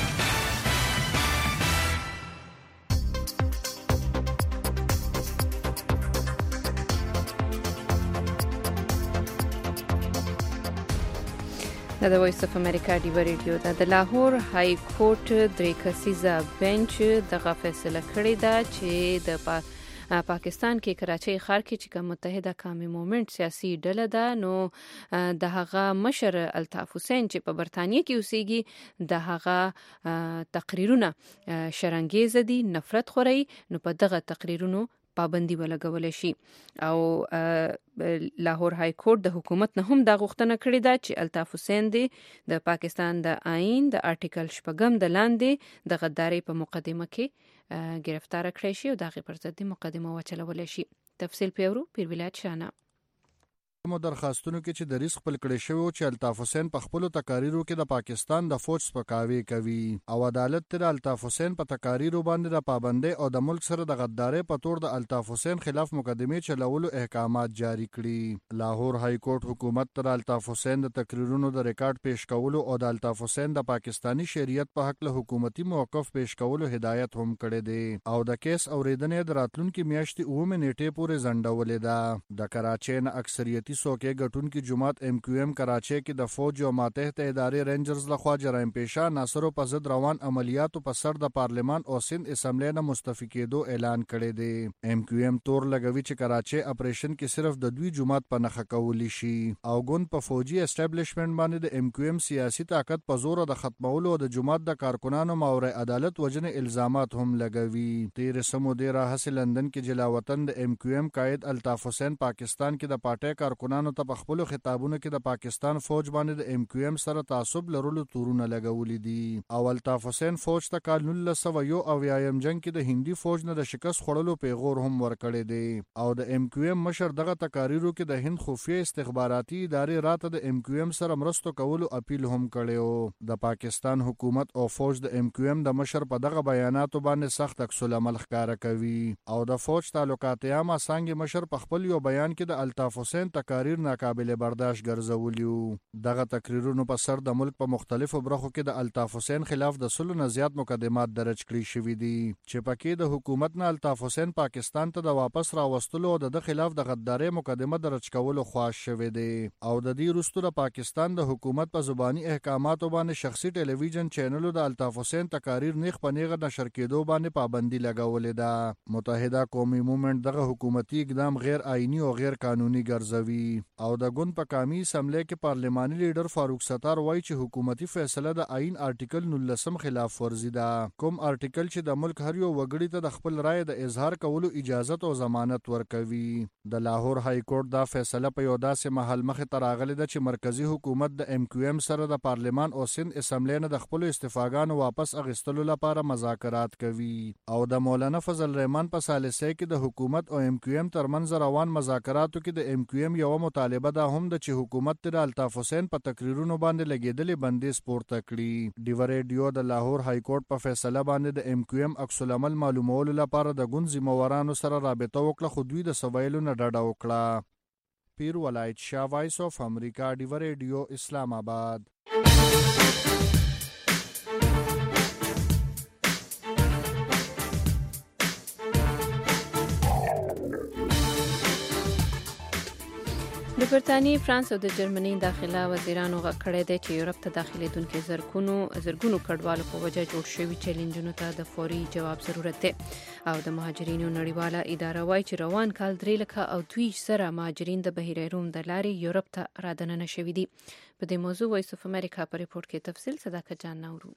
دا د وایس اف امریکا ډیوه ریډیو ده. د لاهور های کورټ درې کسیزه بنچ دغه فیصله کړې ده چې د پا پاکستان کې کراچۍ ښار کې چې کوم متحده قومي موومېنټ سیاسي ډله ده نو د هغه مشر الطاف حسین چې په برتانیې کې اوسېږي د هغه تقریرونه شرنګیز دي، نفرت خوري، نو په دغه تقریرونو پابندي ولګول شي او لاهور های کورټ د حکومت نه هم دا غوښتنه کړې ده چې الطاف حسین دی د پاکستان د آئین د آرټیکل شپږم د لاندې د غدارۍ په مقدمه کې گرفتار کړی شي او د هغې پر ضد مقدمه وچلولی شي. تفصیل پیورو پیر ولایت شانه مو درخواستونو کې چې د ریسک خپل کړی شوی چې الطاف حسین په خپل تقاریرو کې د پاکستان د فوج سپکاوي کوي او عدالت تر الطاف حسین په تقاریرو باندې د پابندۍ او د ملک سره د غدارۍ په تور د الطاف حسین خلاف مقدمې چلولو احکامات جاری کړي. لاهور های کورټ حکومت تر الطاف حسین د تقریرونو د ریکارډ پیش کولو او د الطاف حسین د پاکستانی شریعت په حق له حکومتي موقف پیش کولو هدایت هم کړی دی او د کیس اوریدنې د راتلونکو میاشتې اوومې نیټې پورې ځنډولې ده. د کراچۍ نه اکثریتي سوکې ګټون کی جماعت ایم کیو ایم کراچۍ کې د فوج او ماتحت ادارې رینجرز لخوا جرایم پیشه ناصرو په ضد روان عملیاتو په سر د پارلیمان او سند اسمبلی نه مستعفي کېدو اعلان کړی دی. ایم کیو ایم تور لګوي چې کراچۍ اپریشن کې صرف د دوی جماعت په نخښه کولی شي او ګوند په فوجي اسټابلیشمنت باندې د ایم کیو ایم سیاسي طاقت په زور د ختمولو او د جماعت د کارکونانو ماورای عدالت وجنه الزامات هم لګوي. تیر سمو دی راهسه لندن کې جلا وطن د ایم کیو ایم قائد الطاف حسین پاکستان کې د پارټي کارکونانو کارکونانو ته په خپلو خطابونو کې د پاکستان فوج باندې د ایم کیو ایم سره تعصب لرلو تورونه لګولي دي. او الطاف حسین فوج ته کال نولس سوه یو اویایم جنګ کې د هندي فوج نه د شکست خوړلو پیغور هم ورکړی دی. او د ایم کیو ایم مشر دغه تقاریرو کې د هند خفیه استخباراتي ادارې راته د ایم کیو ایم سره مرستو کولو اپیل هم کړی. د پاکستان حکومت او فوج د ایم کیو ایم د مشر په دغه بیاناتو باندې سخت عکس العمل ښکاره کوي. او د فوج تعلقات عامه څانګې مشر په خپل یو بیان کې د الطاف حسین تقاریر ناقابل برداشت ګرځولي. دغه تقریرونو په سر د ملک په مختلفو برخو کې د الطاف حسین خلاف د سلو نه زیات مقدمات درج کړي شوي دي چې پکې د حکومت نه الطاف حسین پاکستان ته د واپس راوستلو او د خلاف د غدارۍ مقدمه درج کولو خواهش شوی دی. او د دې وروسته د پاکستان د حکومت په زبانی احکاماتو باندې شخصي ټلویزیون چینلونو د الطاف حسین تقاریر نیغ په نیغه نشر کېدو باندې پابندي لګولې ده. متحده قومي موومنټ دغه حکومتي اقدام غیر آئینی او غیر قانوني ګرځوي. او د ګوند په قومي اسمبلی کې پارلماني لیډر فاروق ستار وایي چې حکومتي فیصله د آئین آرټیکل نولسم خلاف ورزي ده، کوم آرټیکل چې د ملک هر یو وګړي ته د خپل رائے د اظهار کولو اجازه او ضمانت ورکوي. د لاهور های کورټ دا فیصله په یو داسې محل مخې ته راغلې ده چې مرکزی حکومت د ایم کیو ایم سره د پارلمان او سند اسمبلی نه د خپل استفاګانو واپس اخیستلو لپاره مذاکرات کوي. او د مولانا فضل الرحمن په ثالثه کې د حکومت او ایم کیو ایم ترمنځ روان مذاکراتو کې د ایم کیو ایم یو مطالبه ده هم د چې حکومت تر الطاف حسین په تقریرونو باندې لګیدلې بندیز پورته کړي. ډیو ریډیو د لاهور های کورټ په فیصله باندې د ایم کیو ایم عکس العمل معلومولو لپاره د ګوند ذمہوارانو سره رابطه وکړه، خو دوی د سویلو نه ډډه وکړه. پیر ولایت شاه، وایس اف امریکا، ډیو ریډیو، اسلام آباد. د برتانیې، فرانس او د جرمني داخله وزیرانو غږ کړی دی چې یورپ ته داخلېدونکي زرګونو زرګونو کډوالو په وجه جوړ شوي چیلنجونو ته د فوري جواب ضرورت دی. او د مهاجرینو نړیواله اداره وایي چې روان کال درې لکه او دوی سره مهاجرین د بحیره روم د لارې یورپ ته رادننه شوي دي. په دې موضوع وایس اف امریکا په ریپورت کې تفصیل صداقت جان نورو.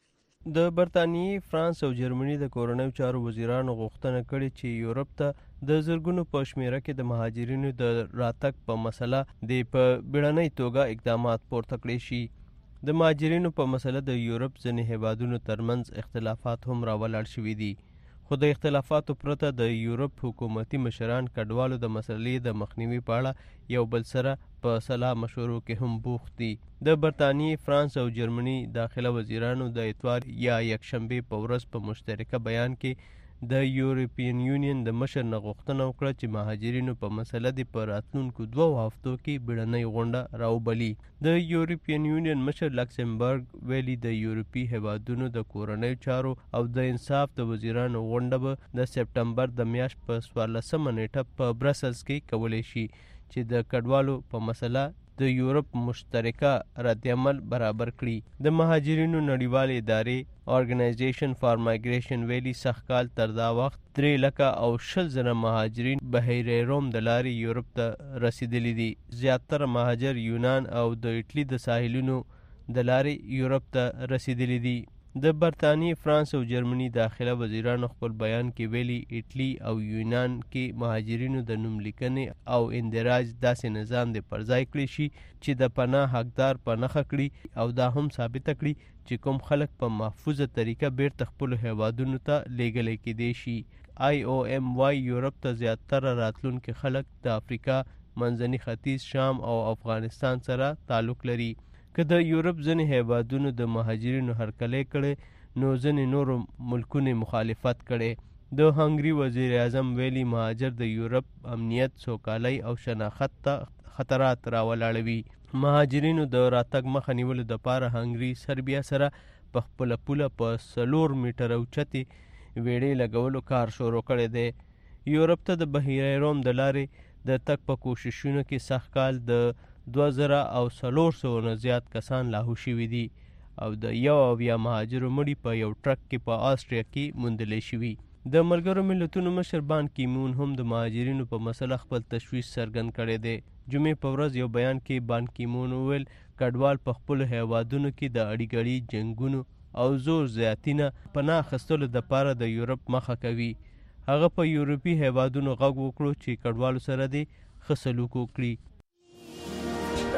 د برتانیې، فرانس او جرمني د کورنیو چارو وزیرانو غوښتنه کړې چې یورپ ته د زرګونو په شمیره کې د مهاجرینو د راتګ په مسله د په بیړنۍ توګه اقدامات پورته کړي شي. د مهاجرینو په مسله د یورپ ځینې هیوادونو ترمنځ اختلافات هم راولاړ شوي دي، خو د اختلافاتو پرته د یورپ حکومتي مشران کډوالو د مسلې د مخنیوي په اړه یو بل سره په سلا مشورو کې هم بوخت دي. د برتانیې، فرانس او جرمني داخله وزیرانو د اتوار یا یکشنبې په ورځ په مشترکه بیان کې د یورپین یونین د مشر نه غوښتنه وکړه چې مهاجرینو په مسله د په راتلونکو دوو هفتو کې بیړنۍ غونډه راوبلي. د یورپین یونین مشر لکسمبرګ ویلي د یورپي هیوادونو د کورنیو چارو او د انصاف د وزیرانو غونډه به د سپټمبر د میاشت په څوارلسمه نیټه په برسلز کې کولی شي چې د کډوالو په مسله د یورپ مشترکه ردعمل برابر کړي. د مهاجرینو نړیوالې ادارې ارګنایزیشن فار مایګریشن ویلي سږ کال تر دا وخت درې لکه او شل زره مهاجرین بحیره روم د لارې یورپ ته رسیدلی دي. زیاتره مهاجر یونان او د ایټلی د ساحلونو د لارې یورپ ته رسیدلی دي. د برتانیې، فرانس او جرمني داخله وزیرانو خپل بیان کې ویلي ایټلی او یونان کې مهاجرینو د نوم لیکنې او اندراج داسې نظام د پرځای کړی شي چې د پناه حقدار په نښه کړي او دا هم ثابته کړي چې کوم خلک په محفوظه طریقه بیرته خپلو هیوادونو ته لیږلی کېدی شي. آی او ایم وايي یورپ ته زیاتره راتلونکي خلک د افریقا، منځني ختیځ، شام او افغانستان سره تعلق لري. که د یورپ ځینې هیوادونو د مهاجرینو هرکلی کړی نو ځینې نورو ملکونو مخالفت کړی. د هنګري وزیر اعظم ویلي مهاجر د یورپ امنیت، سوکالۍ او شناخت ته خطرات راولاړوي. مهاجرینو د راتګ مخه نیولو دپاره هنګري سربیا سره په خپله پوله په څلور میټره اوچتې ویړې لګولو کار شروع کړی دی. یورپ ته د بحیره روم د لارې د تګ په کوششونو کې سږ کال د دوه زره او څلور سوه نه زیات کسان لاهو شوي دي او د یو اویا مهاجرو مړي په یو ټرک کې په آسټریا کې موندلی شوي. د ملګرو ملتونو مشر بان کی مون هم د مهاجرینو په مسله خپل تشویش څرګند کړی دی. جمعې په ورځ یو بیان کې بان کی مون وویل کډوال په خپلو هیوادونو کې د اړیګړي جنګونو او زور زیاتینه پناه اخیستلو دپاره د یورپ مخه کوي. هغه په یورپي هیوادونو غږ وکړو چې کډوالو سره دې ښه سلوک وکړي.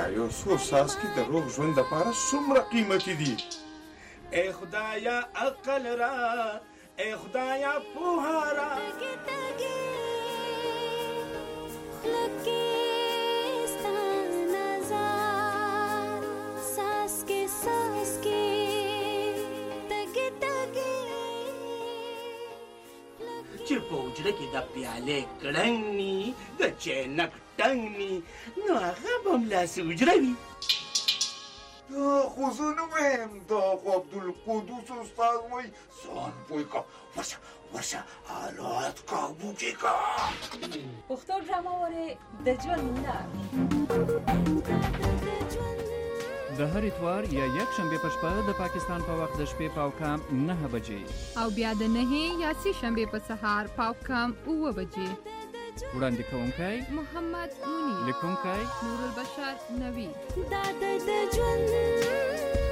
دا یو څو څاڅکي د روغ ژوند دپاره څومره قیمتي دي. ای خدایا عقل را، ای خدایا پوهه را. چې په حجره کې د پیالې کړنګ ني د چینک ټنګ ني نو هغه به هملاسې حجره وي. دا خو زه نه وایم، دا خو عبدالقدوس استاد وایي. ځان پوه کړه، ورشه ورشه حالات قابو کې کړه. پښتو ډرامه وارې د ژوند لار د هر اتوار یا یک شنبه په شپه د پاکستان په وخت د شپې پاو کم نه بجې او بیا د نه یا سه شنبه په سهار پاو کم اوه بجې. وړاندې کوونکی محمد منیر، لیکونکی نور البشر نوی. دا د ژوند